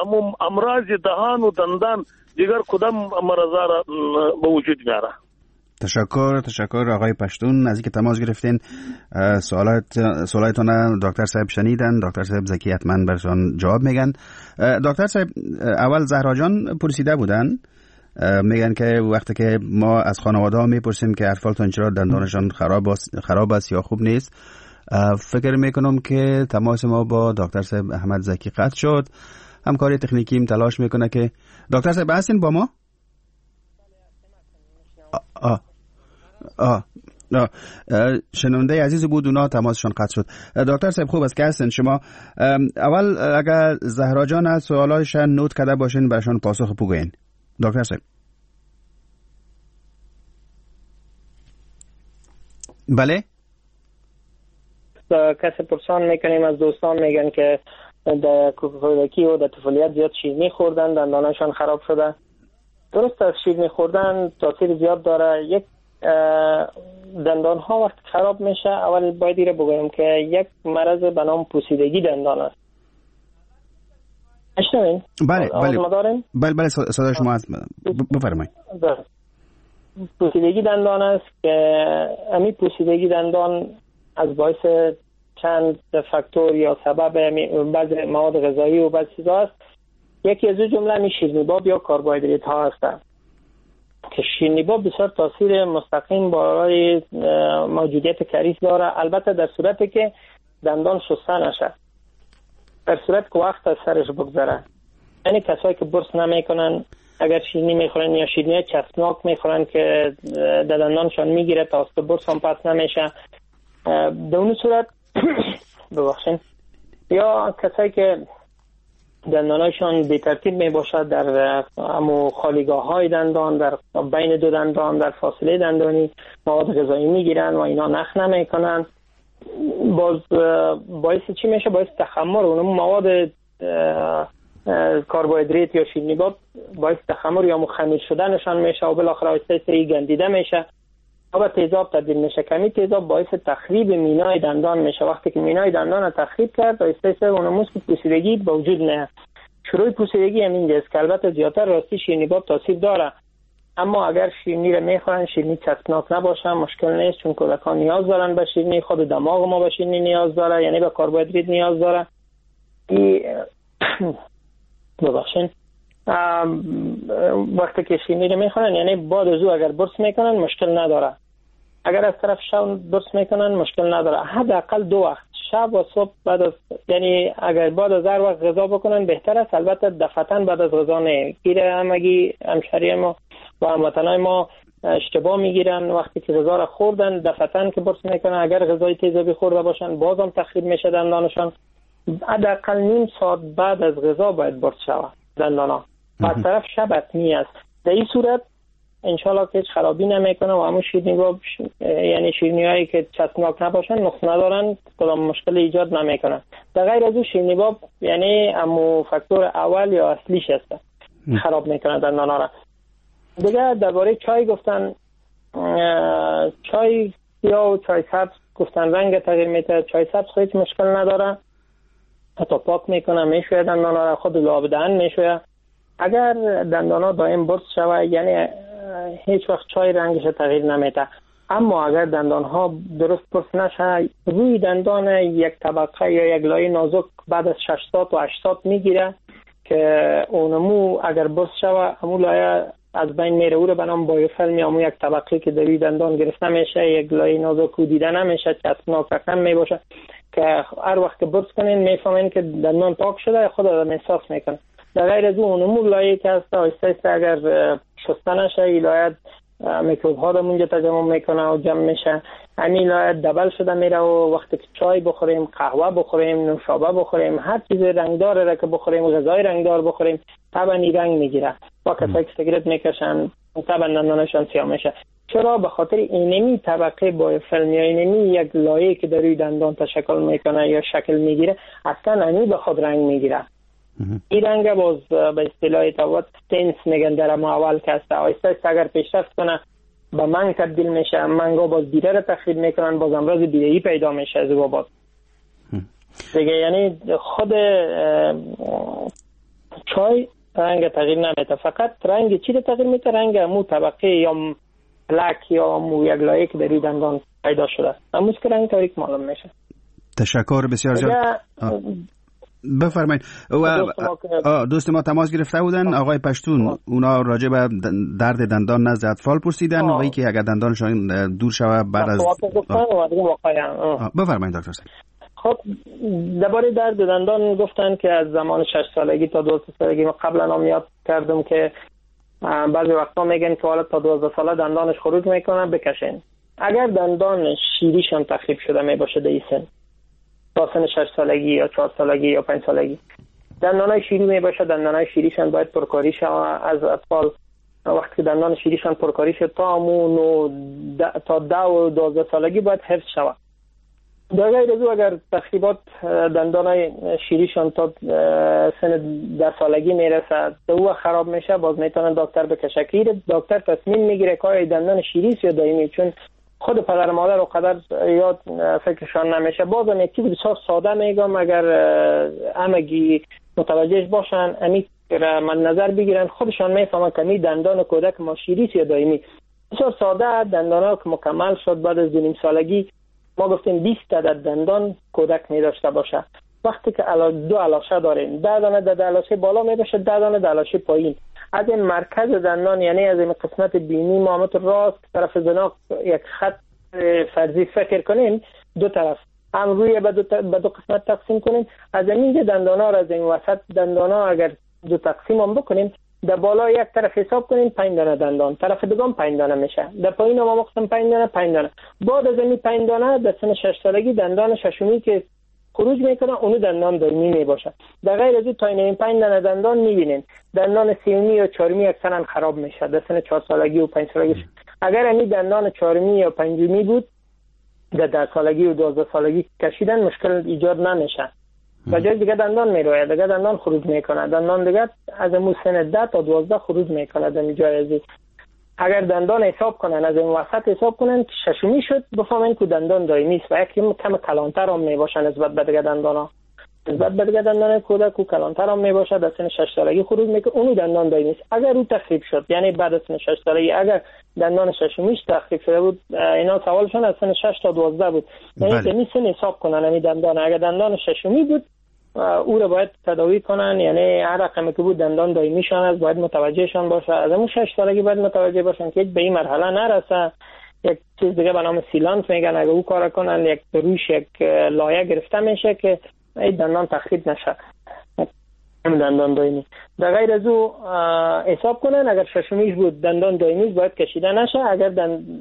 امراض دهان و دندان دیگر کدام مرضا را به وجود میاره؟ تشکر آقای پشتون از اینکه تماس گرفتین. سوالاتون دکتر صاحب شنیدن. دکتر صاحب زکی حتما براتون جواب میگن. دکتر صاحب اول زهرا جان پرسیده بودن، میگن که وقتی که ما از خانواده ها میپرسیم که اطفالتون چرا دندانشان خراب است یا خوب نیست، فکر میکنم که تماس ما با دکتر صاحب احمد زکی قطع شد. همکاری تکنیکیم تلاش میکنه که دکتر صاحب هستین با ما؟ شنونده عزیز بود، اونا تماسشون قطع شد. دکتر صاحب خوب است که هستین شما. اول اگر زهرا جان از سوالایش نوت کرده باشین براشون پاسخ بگوین. دکتر صاحب. بله. کسی پرسان میکنیم از دوستان، میگن که در کودکی و در طفولیت زیاد شیرینی خوردن، دندانشان خراب شده. درست است، شیرینی خوردن تاثیر زیاد داره. یک دندان ها وقت خراب میشه، اول باید ایره بگویم که یک مرض به نام پوسیدگی دندان است. اشتمین؟ بله صدای شما هست، بفرمایید. پوسیدگی دندان است که امی پوسیدگی دندان از باعث چند فاکتور یا سبب بعض مواد غذایی و بعض چیزا است. یکی از جمله شیرینی‌باب یا کربوهیدرات ها هستند که شیرینی‌باب بسیار تاثیر مستقیم برای موجودیت کریس داره، البته در صورتی که دندان شسته نشه، در صورت که وقت از سرش بگذره. یعنی کسایی که برس نمیکنن اگر شیرینی میخورن یا شیرینی چسبناک میخورن که دندانشان میگیره توسط برس هم پس نمیشه، در اون صورت ببخشید. یا کسایی که دندانایشان بی ترتیب می باشد در امو خالیگاه های دندان، در بین دو دندان، در فاصله دندانی مواد غذایی میگیرن و اینا نخ نمی کنن، باز باعث چی میشه؟ باعث تخمر اون مواد کربوهیدرات یا شیرینی‌باب باعث تخمر یا خمیر شدنشان میشه و بالاخره آهسته گندیده میشه و به تیزاب تبدیل میشه. کمی تیزاب باعث تخریب مینای دندان میشه. وقتی که مینای دندان رو تخریب کرد آهسته اون پوسیدگی به وجود میاد. شروع پوسیدگی همینجاست که البته زیادتر راستی شیرینی‌باب تاثیر داره، اما اگر شیرینی رو میخورن شیرینی چسبناک نباشه مشکل نیست، چون کودکان نیاز دارن به شیرینی، خود دماغ ما به شیرینی نیاز داره، یعنی به کربوهیدرات نیاز داره. ببخشید وقتی که شیرینی رو میخورن یعنی بعد از او اگر برس میکنن مشکل نداره، اگر از طرف شب برس میکنن مشکل نداره. حداقل 2 وقت، شب و صبح بعد از، یعنی اگر بعد از هر وقت غذا بکنن بهتر است. البته دفعتاً بعد از غذا نه، گیره همگی همشهری ما و هموطنای ما اشتباه میگیرن، وقتی که غذا را خوردن دفعتاً که برس میکنن اگر غذای تیزابی خورده باشن بازم تخریب میشه دندانشان. حداقل نیم ساعت بعد از غذا باید برس شود دندانا. بعد طرف شب حتمی است. در این صورت انشالله که هیچ خرابی نمیکنه و همون شیرینی‌باب یعنی شیرینی‌هایی که چسبناک نباشن نقص ندارن، کدام مشکل ایجاد نمیکنن. در غیر از اون شیرینی‌باب یعنی همون فاکتور اول یا اصلیش است خراب میکنه دندانا را. دیگه درباره چای گفتن، چای سیاه و چای سبز گفتن رنگ تغییر میده. چای سبز هیچ مشکل نداره، حتی پاک میکنه، میشویه دندانا را، خود لعاب دهن میشویه. اگر دندانا دائم برس شوه یعنی هیچ وقت چای رنگش تغییر نمیده. اما اگر دندان ها درست برس نشه روی دندان یک طبقه یا یک لایه نازک بعد از 6 ساعت و 8 ساعت میگیره که اونمو اگر برس شوه همو لایه از بین میره، او رو به نام بایوفیلم یا همو یک طبقه که در روی دندان گرفته میشه، یک لایه نازک دیده نمیشه، چسبناک رقم میباشه که هر وقت که برس کنین میفهمین که دندان پاک شده، خود آدم احساس میکنه. در غیر از اون اونمو لایه که هست آهسته اگر شسته نشه این لایه میکروب ها رو اونجا تجمع میکنه و جمع میشه، همین لایه دبل شده میره و وقتی که چای بخوریم، قهوه بخوریم، نوشابه بخوریم، هر چیز رنگدار را که بخوریم، غذای رنگدار بخوریم، طبعا این رنگ میگیره. با کسایی که سیگرت میکشن طبعا دندانشان سیاه میشه. چرا؟ به خاطر اینمی طبقه بایوفیلم یا اینمی یک لایه که در روی دندان تشکل میکنه یا شکل میگیره اصلا اینی به خود رنگ میگیره. این رنگ باز به اصطلاح تاوت تنس میگن در ما اول که هسته آیسته اگر پیشرفت کنه به منگ تبدیل میشه، منگا باز بیره رو تخریب میکنن، باز امراض بیره‌ای پیدا میشه از باز دیگه. یعنی خود چای رنگ تغییر نمیده، فقط رنگ چی رو تغییر میده؟ رنگ مو طبقه یا پلاک یا یک لایه که در روی دندان پیدا شده امروز که رنگ تاریک معلوم میشه. تشکر بسیار زیاد. بفرمایید. دوست ما تماس گرفته بودن آقای پشتون، اونا راجع به درد دندان نزد اطفال پرسیدن و اینکه اگر دندانشان دور شود بعد از بفرمایید دکتر صاحب. خب درباره درد دندان گفتن که از زمان 6 سالگی تا 12 سالگی. ما قبلا هم یاد کردم که بعضی وقتا میگن که حالا تا 12 ساله دندانش خروج میکنه بکشین. اگر دندان شیریشان تخریب شده می باشه در این سن، تا سن 6 سالگی یا 4 سالگی یا 5 سالگی دندانای شیری می باشه، دندانای شیریشان باید پرکاری شود. از اطفال وقتی که دندان شیریشان پرکاری شد تا 10 و 12 سالگی باید حفظ شود. در غیر از او اگر تخریبات دندانای شیریشان تا سن 10 سالگی میرسه او خراب میشه، باز میتونن دکتر بکشه که دکتر تصمیم میگیره که آیا دندان شیریست یا دائمی، چون خود پدر مادر رو قدر یاد فکرشان نمیشه. بازم یک چیز بسیار ساده میگم، اگر همگی متوجهش باشن امی من نظر بگیرن خودشان میفهمن که می دندان کودک ما شیریست یا دائمی. بسیار ساده. دندانا که مکمل شد بعد از 2.5 سالگی ما گفتیم 20 عدد دندان کودک می داشته باشه. وقتی که 2 الاشه داریم 10 دانه در الاشه بالا می باشه، 10 دانه در الاشه پایین. از این مرکز دندان یعنی از این قسمت بینی مامت راست طرف زناق یک خط فرضی فکر کنیم، دو طرف هم روی به دو قسمت تقسیم کنیم. از این دندانا را از این وسط دندانا اگر دو تقسیم هم بکنیم، در بالا یک طرف حساب کنیم 5 دانه دندان، طرف دیگه 5 دانه میشه، در پایین هم مقسم 5 دانه. بعد از این 5 دانه در سن 6 سالگی دندان ششمی که خروج میکنه اونو دندان دائمی میباشه. در غیر از تا این 5 دانه دندان میبینین دندان سومی یا چهارمی اکثرا خراب میشه در سن 4 سالگی و 5 سالگی. اگر این دندان چهارمی یا پنجمی بود در 10 سالگی و 12 سالگی کشیدن مشکل ایجاد نمیشه. و جای دیگه دندان میروه، دیگه دندان خروج میکنه، دندان دیگه از اون سن 10 تا 12 خروج میکنه در جای ازی. اگر دندان حساب کنن از این وسط حساب کنن که ششمی شد بفهمن که دندان دائمی است و یکی کم کلانتر هم میباشن نسبت به دیگه دندانا. نسبت به دیگه دندان کودک و کلانتر هم میباشه در سن 6 سالگی خروج میکنه، اون دندان دائمی است. اگر او تخریب شد یعنی بعد از سن 6 سالگی اگر دندان ششمیش تخریب شده بود، اینا سوالشون از سن 6 تا 12 بود، یعنی دمی سن حساب کنن این دندان. اگر دندان ششمی بود او را باید تداوی کنن، یعنی هر رقمی که بود دندان دائمیشان است باید متوجهشان باشه. از اون 6 سالگی باید متوجه باشن که به این مرحله نرسه. یک چیز دیگه به نام سیلانس میگن، اگه او کار کنن یک روش یک لایه گرفته میشه که این دندان تخریب نشه، دندان دائمی. در غیر از او حساب کنن اگر ششمیش بود دندان دائمی باید کشیده نشه. اگر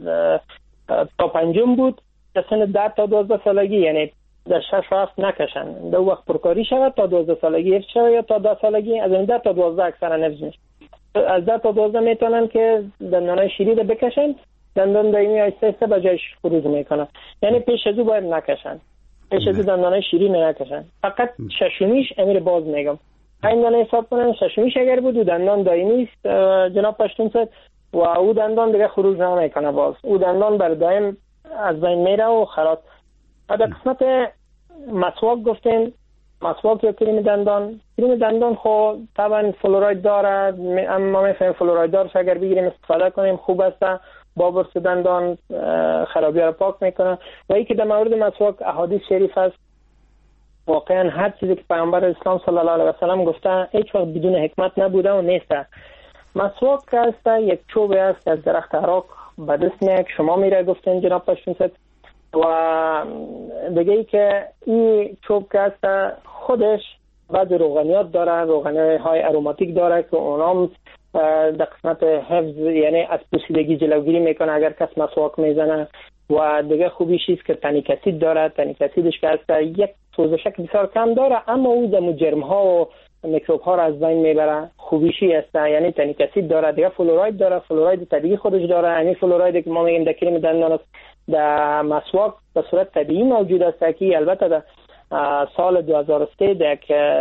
تا پنجم بود در سن 10 تا 12 سالگی یعنی در 6 و 7 نکشن، در وقت پرکاری شود تا 12 سالگی حفظ شود یا تا 10 سالگی. از این 10 تا 12 اکثرا حفظ میشه. از 10 تا 12 میتونن که دندانای شیری رو بکشن، دندان دائمی آهسته آهسته به جایش خروج میکنه. یعنی پیش از او باید نکشن، پیش از او دندانای شیری نکشن. فقط ششمیش امیر باز میگم 5 دانه حساب کنن. ششمیش اگر بود دندان دائمی است جناب پشتون صاحب و او دندان دیگه خروج نمیکنه، باز او دندان بر دائم از بین میره و خلاص. در قسمت مسواک گفتین، مسواک یا کریم دندان خب طبعا فلوراید داره، ما میفهمیم فلوراید دارش اگر بگیریم استفاده کنیم خوب است، با برس دندان خرابی را پاک میکنه. و ای که در مورد مسواک احادیث شریف است، واقعا هر چیزی که پیامبر اسلام صلی الله علیه و سلم گفته هیچ وقت بدون حکمت نبوده و نیست. مسواک که است یک چوب است از درخت عراق به دست میاد، شما میره گفتین جناب پشتون صاحب. و دیگه ای که این چوب که است خودش بعض روغنیات داره، روغنی‌های اروماتیک داره که اونام در قسمت حفظ یعنی از پوسیدگی جلوگیری میکنه اگر کس مسواک میزنه. و دیگه خوبیش است که تانیک اسید داره، تانیک اسیدش که است یک سوزشک بسیار کم داره اما او دم جرم ها و میکروب ها را از بین میبره. خوبیشی است یعنی تانیک اسید داره. دیگه فلوراید داره، فلوراید طبیعی خودش داره، یعنی فلوراید که ما میگیم در کریم دندان است در مسواک به صورت طبیعی موجود است که البته در سال 2003 در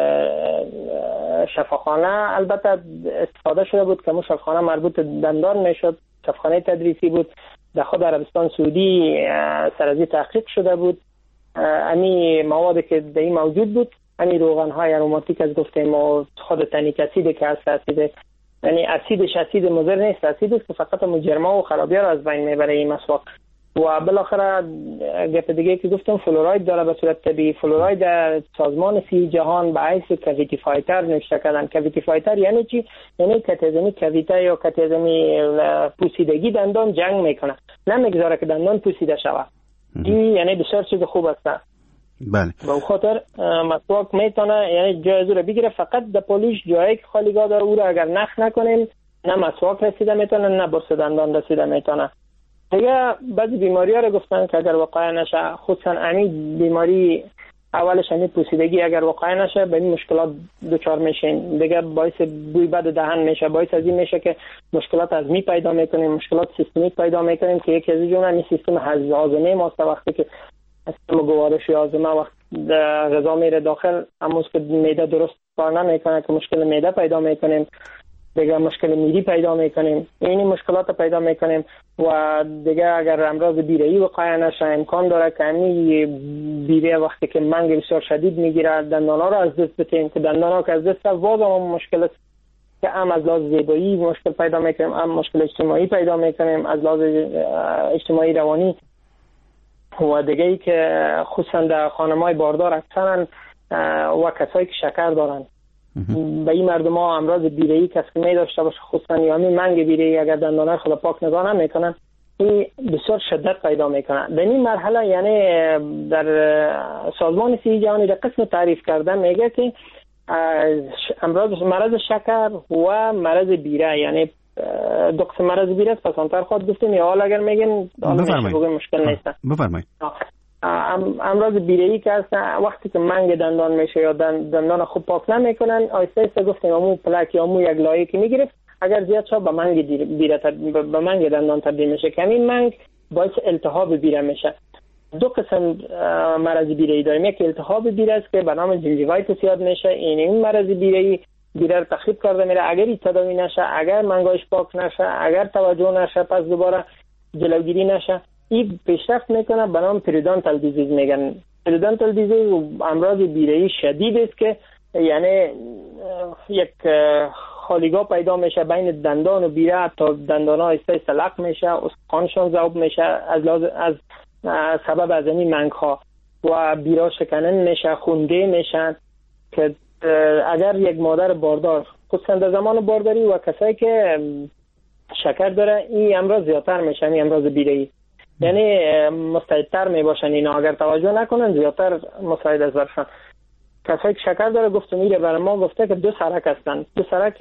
شفاخانه البته استفاده شده بود که شفاخانه مربوط دندان میشد، شفاخانه تدریسی بود در خود عربستان سعودی سرازی تحقیق شده بود. امی مواد که در این موجود بود، امی روغن های اروماتیک از گفتیم و خود تانیک اسید که هست اسید یعنی اسید مضر نیست، اسید است که فقط مجرما و خرابی‌ها را از بین میبره این مسواک. و بالاخره گپ دیگه که گفتم فلوراید داره به صورت طبیعی. فلوراید در سازمان صحی جهان به حیث کویتی فایتر نوشته کردن. کویتی فایتر یعنی چی؟ یعنی کتیزمی کویته یا کتیزمی پوسیدگی دندان جنگ میکنه، نمیگذاره که دندان پوسیده شود. این یعنی بسیار چیز خوب است. بله. به خاطر مسواک میتونه یعنی جای رو بگیره، فقط در پولیش جایی که خالیگاه داره او رو اگر نخ نکنیم نه مسواک رسیده میتونه نه برس دندان رسیده میتونه. دیگه بعضی بیماری‌ها رو گفتن که اگر واقع نشه، خصوصا همین بیماری اولش همین پوسیدگی اگر واقع نشه به این مشکلات دچار میشین. دیگه باعث بوی بد دهن میشه، باعث از این میشه که مشکلات هضمی پیدا میکنیم، مشکلات سیستمیک پیدا میکنیم که یکی از جمله همین سیستم هاضمه ماست. وقتی که سیستم گوارشی هاضمه وقت غذا میره داخل، امروز که معده درست کار نمیکنه که مشکل معده پیدا میکنیم، دیگه مشکل میری پیدا میکنیم، این مشکلات پیدا میکنیم. و دیگه اگر امراض بیره‌ای وقایع نشه، امکان داره که همین بیره وقتی که منگ بسیار شدید میگیره دندانا رو از دست بتیم، که دندانا که از دست باز هم مشکل است که هم از لحاظ زیبایی مشکل پیدا میکنیم، هم مشکل اجتماعی پیدا میکنیم از لحاظ اجتماعی روانی. و دیگه ای که خصوصا در خانم‌های باردار اکثرا و کسایی که شکر دارن، به این مردم ها امراض بیره‌ای کسی می داشته باشه، خصوصا یعنی منگ بیره‌ای اگر دندانه خود پاک نگاه نمیکنن این بسیار شدت پیدا میکنه. در این مرحله یعنی در سازمان صحی جهانی در قسم تعریف کرده میگه که مرض شکر و مرض بیره، یعنی دو قسم مرض بیره است پسانتر خود گفتیم یا حال اگر میگیم مشکل نیست. بفرمایید. امراض بیره‌ای که هست وقتی که منگ دندان میشه یا دندان خوب پاک نمیکنن، آیسته آیسته گفتیم امو پلاک یا امو یک لایه که میگرفت اگر زیاد شد به منگ دندان تبدیل میشه که همین منگ باعث التهاب بیره میشه. دو قسم مرض بیره‌ای داریم، یک التهاب بیره است که به نام جنجیوایتس یاد میشه. این مرض بیره‌ای بیره رو تخریب کرده میره اگر این تداوی نشه، اگر منگاش پاک نشه، اگر توجه نشه، پس دوباره جلوگیری نشه، این پیشرفت میکنه به نام پریودونتال دیزیز میگن. پریودونتال دیزیز امراض بیره‌ای شدید است که یعنی یک خالیگاه پیدا میشه بین دندان و بیره تا دندان‌ها آهسته سلق میشه، استخوانشون ذوب میشه از سبب از این منگ‌ها و بیره شکنن میشه، خونده میشن که اگر یک مادر باردار خصوصا در زمان بارداری و کسایی که شکر داره این امراض زیادتر میشه، این امراض بیره‌ای یعنی مستعدتر می باشن اینا، اگر توجه نکنن زیادتر مستعد از برشن. کسایی که شکر داره گفته میره برای ما گفته که دو سرک هستن، دو سرک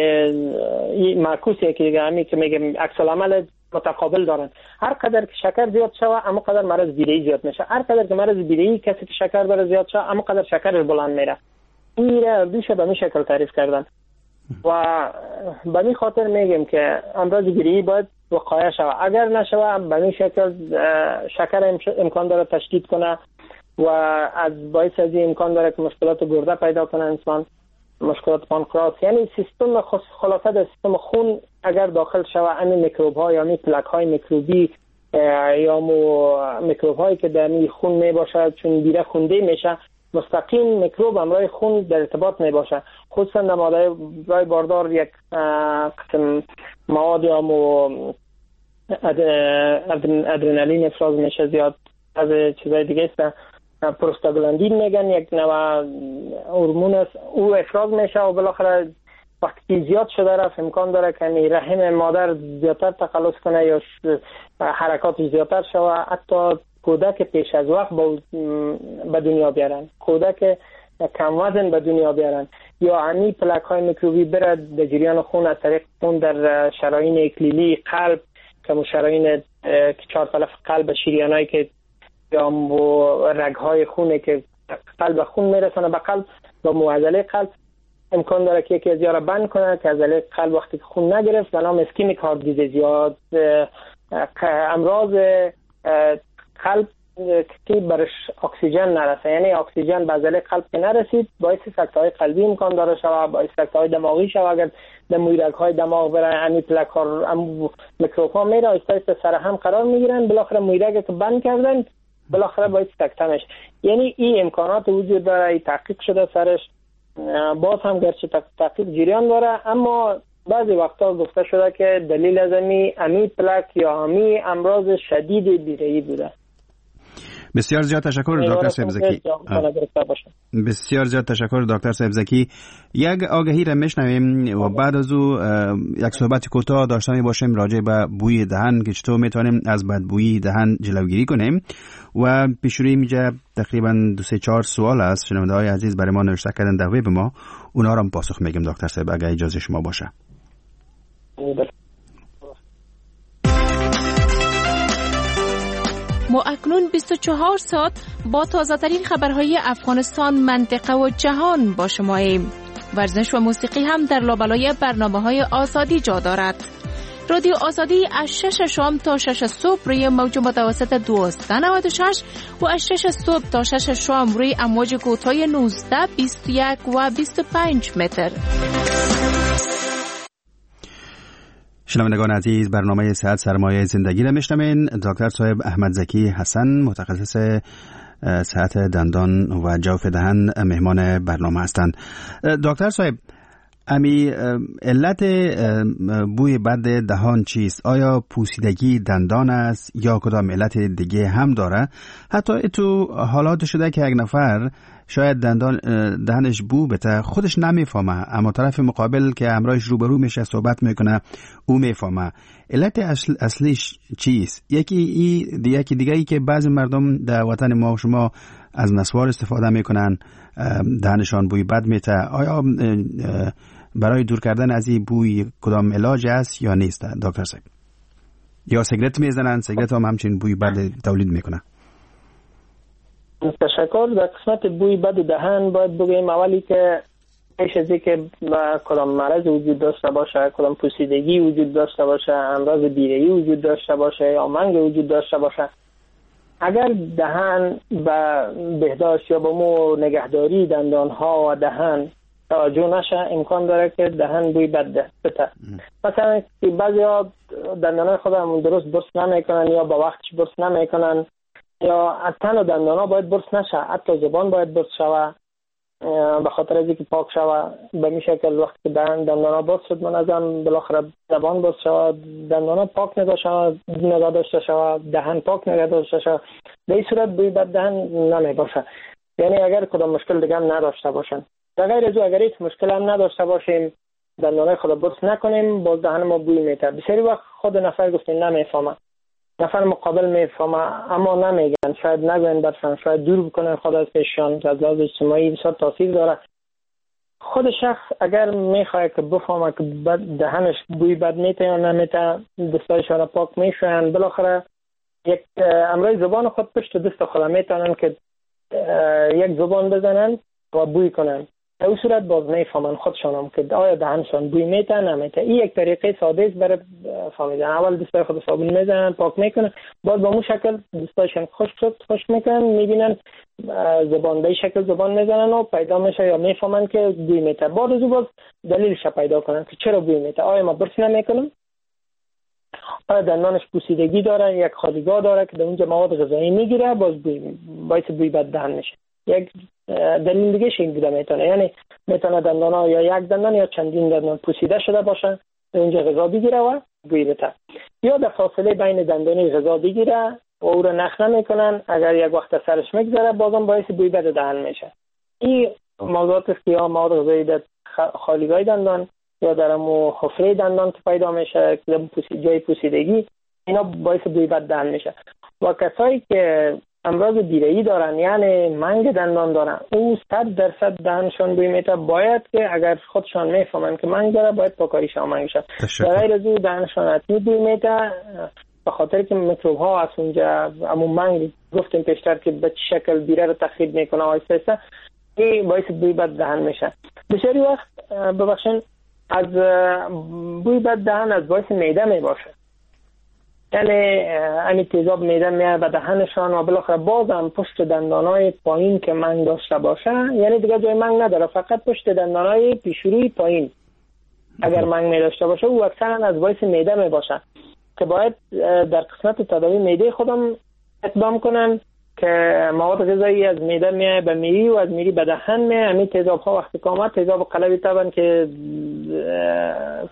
معکوسیه که همی که میگه عکس العمل متقابل دارن. هر قدر که شکر زیاد شوه اما قدر مرض بیره‌ای زیاد میشه، هر قدر که مرض بیره‌ای کسی که شکر داره زیاد شوه اما قدر شکرش بلند میره. این را دوشه به این شکل تعریف کردن و به این خاطر میگیم که امراض بیره‌ای باید وقایع شوه. اگر نشوه به این شکل شکر امکان داره تشدید کنه و از باعث از این امکان داره که مشکلات گرده پیدا کنه انسان، مشکلات پانکراس، یعنی سیستم خلاصه در سیستم خون اگر داخل شوه همین میکروب ها یا همین پلاک های میکروبی یا میکروب هایی که در این خون می باشه چون بیره خونده میشه مستقیم میکروب همراه خون در ارتباط می باشه. خصوصا در مادرای باردار یک قسم مواد یا ادرنالین افراز میشه زیاد، از چیزای دیگه است پروستاگلاندین میگن، یک نوع هورمون است، او افراز میشه و بالاخره وقتی زیاد شده رفت امکان داره که رحم مادر زیادتر تقلص کنه یا حرکاتش زیادتر شوه، حتی کودک پیش از وقت به دنیا بیارن، کودک کم وزن به دنیا بیارن، یا انی پلاک های میکروبی بره در جریان خون از طریق خون در شرايين اکلیلی قلب که شرايين که چهار طرف قلب شریانایی که یا رگ های خونه که قلب خون میرسونه به قلب با معضله قلب امکان داره که یکی از یارا بند کنه که عضله قلب وقتی که خون نگرفت به نام اسکیمیک هارت دیزیز یا امراض قلب که برش اکسیژن نرسه، یعنی اکسیژن به عضله قلب که نرسید باعث سکته‌های قلبی امکان داره شود، باعث سکته‌های دماغی شود. اگر در مویرگ‌های دماغ بره امی پلاک ها میکروب ها میره آهسته سر هم قرار میگیرن، بالاخره مویرگ که بند کردن بالاخره باعث سکته میشه. یعنی این امکانات وجود داره، این تحقیق شده سرش، باز هم گرچه تحقیق جریان داره اما بعضی وقتا گفته شده که دلیل از امی پلک یا امی امراض شدید بیره‌ای بوده. بسیار زیاد تشکر دکتر صاحبزکی. بسیار زیاد تشکر دکتر صاحبزکی. یک آگهی را میشنویم و بعد از او یک صحبت کوتاه داشته باشیم راجع به بوی دهن که چطور میتونیم از بدبویی دهن جلوگیری کنیم و پیشروی اینجا تقریبا 2-4 سوال است شنونده های عزیز برای ما نوشته کردن در وب ما، اونها را هم پاسخ میگیم دکتر صاحب اگه اجازه شما باشه. ما اکنون 24 ساعت با تازه‌ترین خبرهای افغانستان، منطقه و جهان با شماییم. ورزش و موسیقی هم در لابلای برنامه‌های آزادی جا دارد. رادیو آزادی از 6 شام تا 6 صبح روی موج متوسط 1296 و از 6 صبح تا 6 شام روی امواج کوتاه 19، 21 و 25 متر. شنوندگان عزیز، برنامه صحت سرمایه زندگی را میشنوین. دکتر صاحب احمدزکی حسن، متخصص صحت دندان و جوف دهن، مهمان برنامه هستند. دکتر صاحب، امی علت بوی بد دهان چیست؟ آیا پوسیدگی دندان است یا کدام علت دیگه هم داره؟ حتی تو حالات شده که یک نفر شاید دهنش بو بده خودش نمیفهمه، اما طرف مقابل که همراهش روبرو میشه صحبت میکنه او میفهمه. علت اصلیش چیست؟ یکی دیگه ای که بعضی مردم در وطن ما و شما از نسوار استفاده میکنن، دهنشان بوی بد میته. آیا برای دور کردن از این بوی کدام علاج است یا نیست دکتر صاحب؟ یا سیگرت میزنن، سیگرت هم همچین بوی بد تولید میکنه؟ تشکر. در قسمت بوی بد دهن باید بگوییم اولی که پیش از اینکه کدام مرض وجود داشته باشه، کدام پوسیدگی وجود داشته باشه، امراض بیره‌ای وجود داشته باشه یا منگ وجود داشته باشه، اگر دهن به بهداشت یا به مو نگهداری دندان ها و دهن توجه نشه، امکان داره که دهن بوی بد بده. مثلا بعضی ها دندان های خودم درست برس نمیکنن یا با وقتش برس نمیکنن، یا تن و دندان ها باید برس نشه، حتی زبان باید برس شوه به خاطر از اینکه پاک شوه. به این شکل وقتی که دندان ها برس شد من ازم بالاخره زبان برس شوه، دندان ها پاک نگاه داشته شوه، دهن پاک نگاه داشته شوه، به این صورت بوی بد دهن نمی باشه. یعنی اگر کدام مشکل دیگه هم نداشته باشن، در غیر از او اگر هیچ مشکل هم نداشته باشیم، دندانای خود برس نکنیم، باز دهن ما بوی میته. بسیاری وقت خود نفر گفتین نمیفهمه، نفر مقابل میفهمه اما نمیگن، شاید نگوین برشان، شاید دور بکنن خود از پیششان، از لحاظ اجتماعی بسیار تاثیر داره. خود شخص اگر میخواد که بفهمه که دهنش بوی بد میته یا نمیته، دستایشان را پاک میشوین، بالاخره یک امروی زبان خود پشت دست خود میتونن که یک زبان بزنن و بوی کنن. در اون صورت باز میفهمن خودشانم که آیا دهنشان بوی میته نمیته. این یک طریقه ساده است برای فهمیدن. اول دستای خود صابون میزنن، پاک میکنن، باز با اون شکل دستایشان خشک میکنن، میبینن زبان به شکل زبان میزنن و پیدا میشه یا میفهمن که بوی میته. بعد از اون باز دلیلش پیدا کنن که چرا بوی میته. آیا ما برس نمیکنم؟ آیا دندانش پوسیدگی داره، یک خالیگاه داره که در اونجا مواد غذایی میگیره، باز باعث بوی بد دهن میشه. یک دلیل دیگه این بوده میتونه، یعنی میتونه دندانا یا یک دندان یا چندین دندان پوسیده شده باشه، در اونجا غذا بگیره و بوی بده، یا در فاصله بین دندانی غذا بگیره و او رو نخ نمیکنن، اگر یک وقت سرش میگذره بازم باعث بوی بد دهن میشه. این موضوعات است که یا مواد غذایی در خالیگاه دندان یا در امو حفره دندان که پیدا میشه که جای پوسیدگی، اینا باعث بوی بد دهن میشه. و کسایی که امراض بیره‌ای دارن، یعنی منگ دندان دارن، او 100% دهنشان بوی میته، باید که اگر خودشان میفهمن که منگ داره باید پاکاریشان منگ شد. در غیر از او دهنشان حتمی بوی میته، به خاطر که میکروب ها از اونجا همون منگ گفتیم پیشتر که به چه شکل بیره رو تخریب میکنه آهسته، این باعث بوی بد دهن میشه. بسیاری وقت ببخشید از بوی بد دهن از باعث معده میباشه، یعنی امی تیزاب میده میاد به دهنشان و بالاخره بازم پشت دندانای پایین که منگ داشته باشه، یعنی دیگه جای منگ نداره، فقط پشت دندانای پیشروی پایین اگر منگ می داشته باشه، او اکثرا از باعث میده می باشه که باید در قسمت تداوی میده خودم اقدام کنن که مواد غذایی از میده میاد به میری و از میری به دهن میاد. امی تیزاب ها وقتی که آمد، تیزاب قلبی طبعا که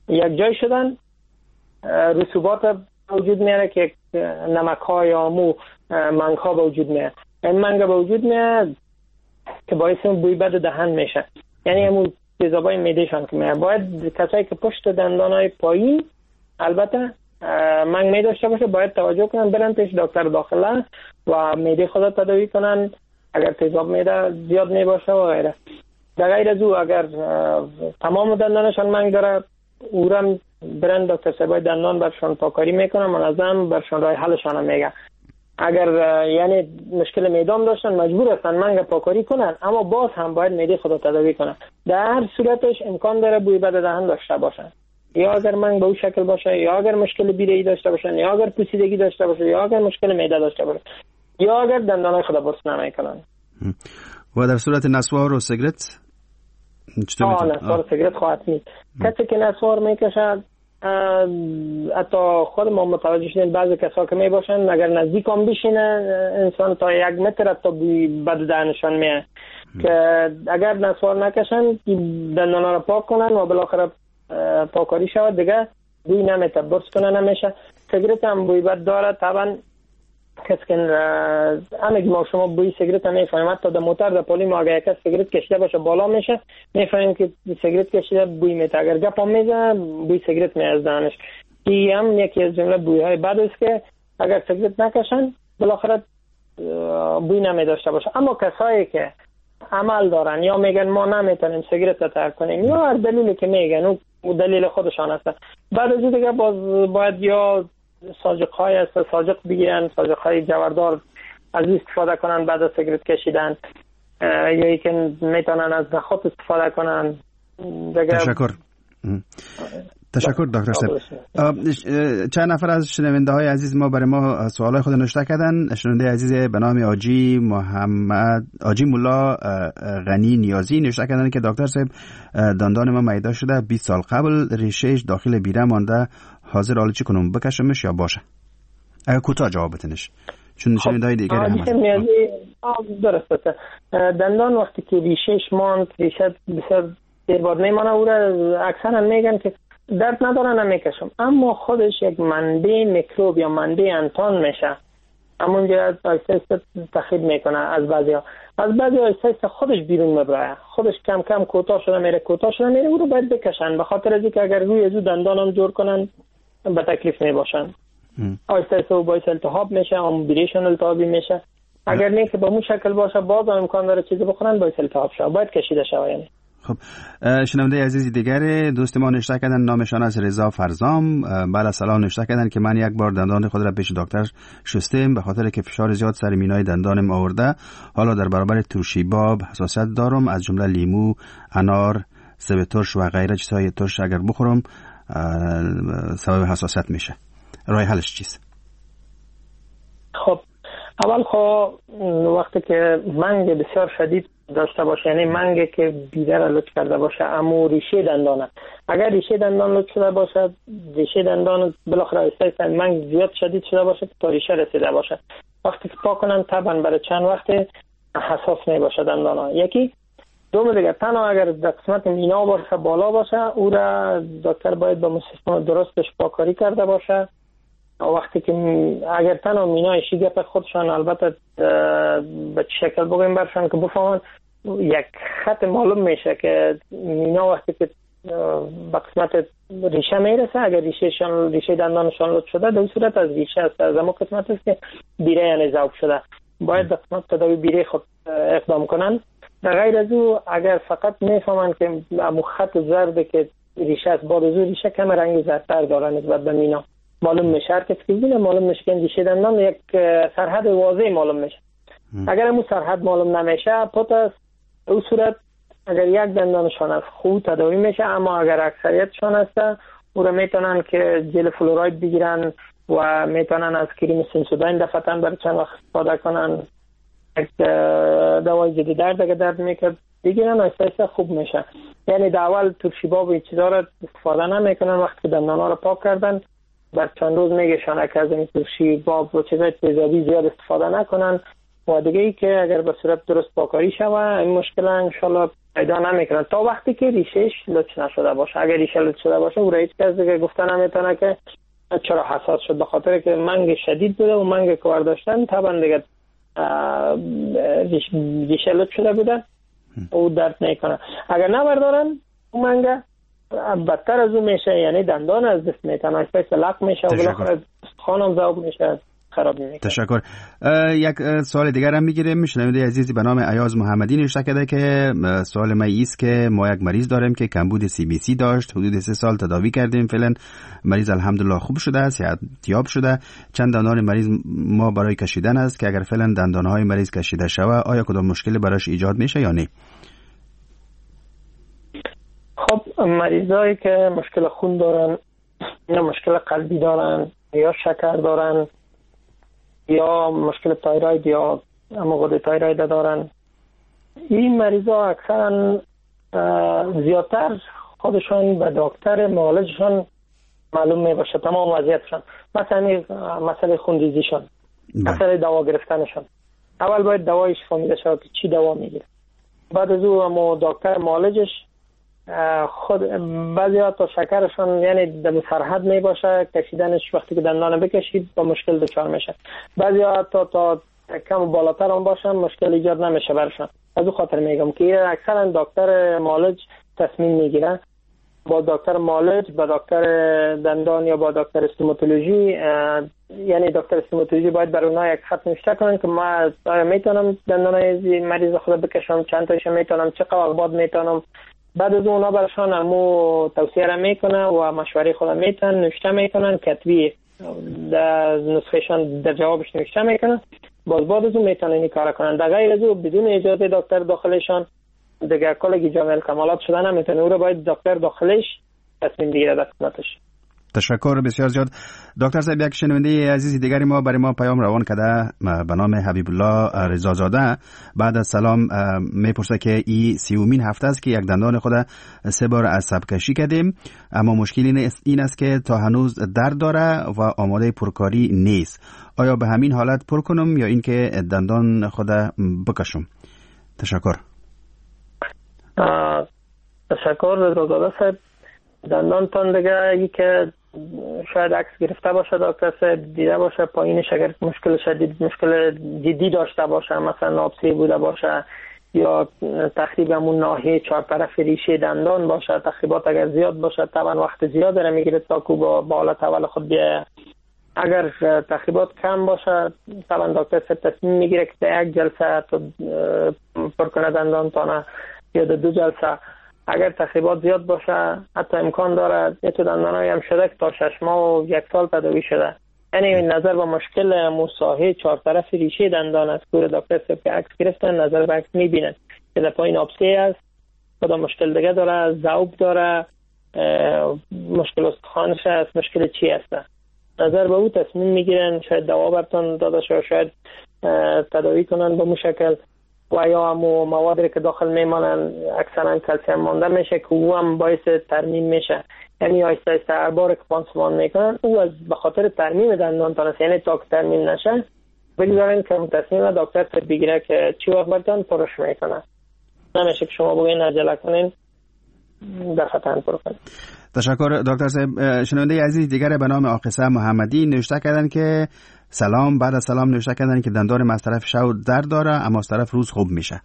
یک جای شدن، رسوبات وجود میاره که نمک ها یا منگ ها به وجود میاره. این منگ به وجود میاره که باعث بوی بد دهن میشه، یعنی همون تیزابای معدهشان که میاره. باید کسایی که پشت دندان های پایین البته منگ می داشته باشه باید توجه کنن، برن پیش دکتر داخله و معده خود تداوی کنن اگر تیزاب معده زیاد می باشه و غیره. در غیر از او اگر تمام دندانشان منگ داره، اورم برن دکتر صاحبای دندان برشان پاکاری میکنن، منظم برشان راه حلشان میگه. اگر یعنی مشکل معده داشتن مجبور هستن منگ پاکاری کنن، اما باز هم باید معده خود تداوی کنن. در هر صورتش امکان داره بوی بد دهن داشته باشن، یا اگر منگ به اون شکل باشه، یا اگر مشکل بیره‌ای داشته باشن، یا اگر پوسیدگی داشته باشه، یا اگر مشکل معده داشته باشه، یا اگر دندانای خود برس نمیکنن. و در صورت نسوار و سیگرت چطور میتونه؟ نسوار و سیگرت خواهد مید. کسی که نسوار میکشد، حتی خود ما متوجه شدیم بعضی کسا که میباشن اگر نزدیک هم بشینه انسان تا 1 متر حتی بوی بد دهنشان میه، که اگر نسوار نکشن دندانا رو پاک کنن و بالاخره پاکاری شود دیگه بوی نمیته، برس کنه نمیشه. سیگرت هم بوی بد داره طبعا، کسی که همه ما شما بوی سیگرت هم میفهمیم، حتی در موتر در پلی ما اگر یک سیگرت کشیده باشه بالا میشه میفهمیم که سیگرت کشیده بوی میته، اگر گپ هم میزنه بوی سیگرت می از دهنش. این هم یکی از جمله بوی های بد است که اگر سیگرت نکشن بالاخره بوی نمی داشته باشه. اما کسایی که عمل دارن یا میگن ما نمیتونیم سیگرت رو ترک کنیم یا هر دلیلی که میگن اون دلیل خودشان هست، بعد از دیگه باید یا ساجق‌های است ساجق بگیرن، ساجق‌های جوردار از استفاده کنن بعد از سیگرت کشیدن، یا ای که میتونن از نخود استفاده کنن. تشکر دکتر صاحب. چند نفر از شنونده های عزیز ما برای ما سوالای خود نوشته کردن. شنونده عزیز به نام آجی مولا غنی نیازی نوشته کردن که دکتر صاحب دندان ما میده شده 20 سال قبل، ریشهش داخل بیره مانده، حاضر حالا چی کنم، بکشمش یا باشه؟ اگه کوتاه جواب بتنش چون شنونده های دیگه درسته. دندان وقتی که ریشهش ماند، ریشه بسیار دیر بعد میمانه، او را اکثرا میگن که درد نداره نمیکشم، اما خودش یک منبع میکروب یا منبع انتان میشه، همونجا از آیسته تخریب میکنه. از بعضی آیسته خودش بیرون میبره، خودش کم کم کوتاه شده میره او رو باید بکشن، به خاطر از اینکه اگر روی ازو دندان هم جور کنن به تکلیف میباشن. آیسته او باعث التهاب میشه، بیریشون التهابی میشه. اگر نه که به اون شکل باشه باز امکان داره چیزی بخورن باعث التهاب شه، باید کشیده شه. یعنی خب شنونده عزیزی دیگر دوست ما نوشته کردن، نامشان از رضا فرزام. بعد سلام نوشته کردن که من یک بار دندان خود را پیش دکتر شستم به خاطر که فشار زیاد سر مینای دندانم آورده، حالا در برابر ترشی باب حساسیت دارم، از جمله لیمو، انار، سیب ترش و غیره چیزهای ترش اگر بخورم سبب حساسیت میشه. راه حلش چیست؟ خب اول وقتی که منگ بسیار شدید داشته باشه، یعنی منگی که بیره را لطف کرده باشه، اما ریشه دندانه، اگر ریشه دندان لطف شده باشه، ریشه دندان بالاخره استایست منگ زیاد شدید شده باشه تا ریشه رسیده باشه، وقتی که پاک کنن طبعا برای چند وقت حساس می باشه دندانا. یکی دوم دیگه تنها اگر در قسمت مینا باشه بالا باشه، او را دکتر باید با سیستم درستش پاکاری کرده باشه. وقتی که اگر تنها مینای شیگپ خودشان البته به شکل بگویم برشان که بفهمن، یک خط معلوم میشه که مینا وقتی که به قسمت ریشه میرسه، اگر ریشه دندانشان لطف شده، در صورت از ریشه است، از همون قسمت است که بیره یعنی ذوب شده، باید به قسمت تداوی بیره خود اقدام کنن. در غیر از او اگر فقط میفهمن که همون خط زرد که ریشه است، بعد از او ریشه کم رنگ زردتر داره نسبت به مینا معلوم میشه، هر کسی که ببینه معلوم میشه که ریشه دندان یک سرحد واضح معلوم میشه. اگر همون سرحد معلوم نمیشه پوت است، او صورت اگر یک دندانشان است خوب تداوی میشه، اما اگر اکثریتشان است او را میتونن که جل فلوراید بگیرن و میتونن از کریم سنسوداین دفعتاً برای چند وقت استفاده کنن، یک دوای ضد درد اگر درد میکرد بگیرن، آهسته خوب میشه. یعنی در اول ترشیباب و چیزا را استفاده نمیکنن، وقتی دندانا را پاک کردن بعد چند روز میگشن که از این ترشیباب و چیزای تیزابی زیاد استفاده نکنن و دیگه ای که اگر به صورت درست پاکاری شوه این مشکل انشالله پیدا نمیکنه تا وقتی که ریشش لطف نشده باشه. اگر ریشه لطف شده باشه او را هیچ کس دیگه گفته نمیتونه که چرا حساس شد، به خاطر که منگ شدید بوده و منگ که برداشتن طبعا دیگه ریشه لطف شده بوده او درد نکنه. اگر نبردارن اون منگ بدتر از اون میشه، یعنی دندان از دست میتونه لق میشه و بالاخره خانم ذوب میشه، خراب میشه. تشکر. یک سوال دیگر هم میگیریم. شنونده عزیزی به نام ایاز محمدی نوشته کرده که سوال ما ایست که ما یک مریض داریم که کمبود CBC داشت، حدود 3 سال تداوی کردیم، فعلا مریض الحمدلله خوب شده، صحتیاب شده. چند دندان مریض ما برای کشیدن است که اگر فعلا دندانهای مریض کشیده شود آیا کدام مشکلی براش ایجاد میشه یا نه؟ خب مریضایی که مشکل خون دارن یا مشکل قلبی دارن یا شکر دارن یا مشکل تایروید یا غده تایروید دارن، این مریضا اکثرا زیادتر خودشان به دکتر معالجشان معلوم می باشه تمام وضعیتشان، مثلا مسئله خونریزیشان، مسئله دوا گرفتنشان. اول باید دوایش فهمیده شود که چی دوا میگیره، بعد از او اما دکتر معالجش خود بعضی ها تا شکرشان یعنی در سرحد می باشه، کشیدنش وقتی که دندان بکشید با مشکل دچار میشه. بعضی ها تا کم بالاتر هم باشن مشکل ایجاد نمیشه برشان. از او خاطر میگم که اکثرا دکتر معالج تصمیم میگیره با دکتر معالج با دکتر دندان یا با دکتر استوماتولوژی، یعنی دکتر استوماتولوژی باید برای اونها یک خط نوشته کنن که ما میتونم دندانای مریض خود بکشم، چند تایش میتونم، چه قواعد میتونم. بعد از اونا برشان همو توصیه را میکنه و مشوره خود میتونن نوشته میکنن، کتبی در نسخهشان در جوابش نوشته میکنن، بعد از اون میتونن این کار کنن. در غیر از اون بدون اجازه دکتر داخلشان دیگه کلگی جامع کمالات شده نمیتونه، او را باید دکتر داخلش تصمیم بگیره در خدمتش. تشکر بسیار زیاد. دکتر صاحب، یک شنونده عزیزی دیگری ما برای ما پیام روان کرده به نام حبیب الله رضازاده. بعد از سلام میپرسه که این 30مین هفته است که یک دندان خود 3 بار عصب کشی کردیم، اما مشکل این است که تا هنوز درد داره و آماده پرکاری نیست. آیا به همین حالت پر کنم یا اینکه دندان خود بکشم؟ تشکر. تشکر رضازاده صاحب. دندان تان دیگه اگه که شاید عکس گرفته باشه دکتر صاحب دیده باشه پایینش اگر مشکل شدید مشکل جدی داشته باشه، مثلا نابسه بوده باشه یا تخریب همون ناحیه 4 طرف ریشه دندان باشه، تخریبات اگر زیاد باشه طبعا وقت زیاد داره میگیره تا که با حالت اول خود بیایه. اگر تخریبات کم باشه طبعا دکتر صاحب تصمیم میگیره که در 1 جلسه تو پر کنه دندان تانه یا در 2 جلسه. اگر تخریبات زیاد باشه حتی امکان داره یه تو دندانایی هم شده که تا 6 ماه و 1 سال تداوی شده. یعنی نظر به مشکل مصاحه 4 طرف ریشه دندان است. کور دکتر صاحب که عکس گرفتن نظر به عکس میبینن که در پایین آبسه است، کدام مشکل دیگه داره، ذوب داره، مشکل استخوانش است، مشکل چی است، نظر به او تصمیم میگیرن. شاید دوا براتون داده شده، شاید تداوی کنن به مشکل و یا همو موادی که داخل میمانن اکثرا کلسیم مانده میشه که او هم باعث ترمیم میشه. یعنی آیسته آیسته هر بار که پانسمان میکنن او از به خاطر ترمیم دندان تانست، یعنی تا که ترمیم نشه بگذارین که تصمیم دکتر صاحب بگیره که چی وقت براتون پرش میکنه. نمیشه که شما بگین عجله کنین دفتن پر کنین. تشکر دکتر صاحب. شنونده عزیز دیگر به نام آقسه محمدی نوشته کردن که سلام. بعد از سلام نوشته کردن که دندان از طرف شب درد داره اما از طرف روز خوب میشه.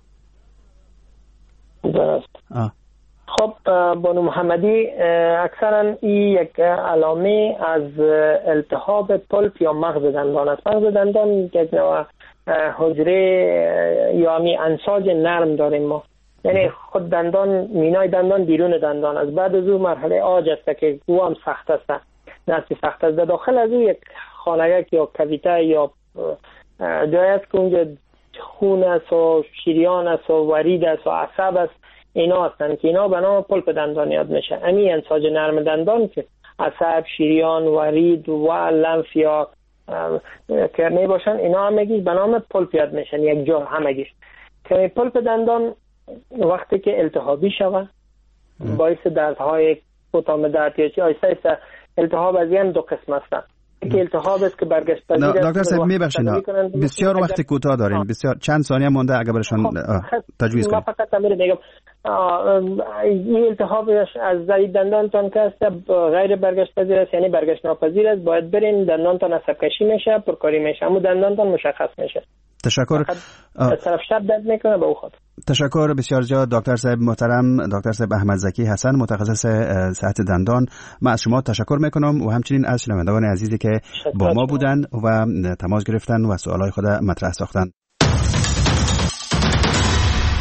درست. خب بانو محمدی اکثرا این یک علامه از التهاب پلپ یا مغز دندان است. مغز دندان یک نوع حجره یا می انساج نرم داریم ما، یعنی خود دندان مینای دندان بیرون دندان است. بعد از او مرحله آج است که او هم سخت است، نصفی سخت است. داخل از او یک خانگک یا کویته یا جای است که اونجا خون است و شریان است و ورید است و عصب است، اینا هستند که اینا به نام پلپ دندان یاد میشه. امی انساج نرم دندان که عصب، شریان، ورید و لنف یا کرنه باشن اینا همگی به نام پلپ یاد میشن یک جا همگیش. که پلپ دندان وقتی که التهابی شود باعث دردهای کوتاه مدت یا چی آیسته التهاب از این 2 قسم هستن. که التهاب است که برگشت پذیر است. دکتر صاحب میبخشید بسیار وقت کوتاه داریم، بسیار چند ثانیه مونده، اگر برشان تجویز کنید. من فقط میگم این التهاب از ضعیف دندانتان که است غیر برگشت پذیر است، یعنی برگشت ناپذیر است. باید برین دندانتان عصب کشی میشه، پرکاری میشه، اما دندانتان مشخص میشه. تشکر. از طرف شب درد میکنه به او خاطر. تشکر بسیار زیاد دکتر صاحب محترم، دکتر صاحب احمد زکی حسن، متخصص صحت دندان. من از شما تشکر میکنم و همچنین از شنوندگان عزیزی که با ما بودن و تماس گرفتن و سوالای خود مطرح ساختن.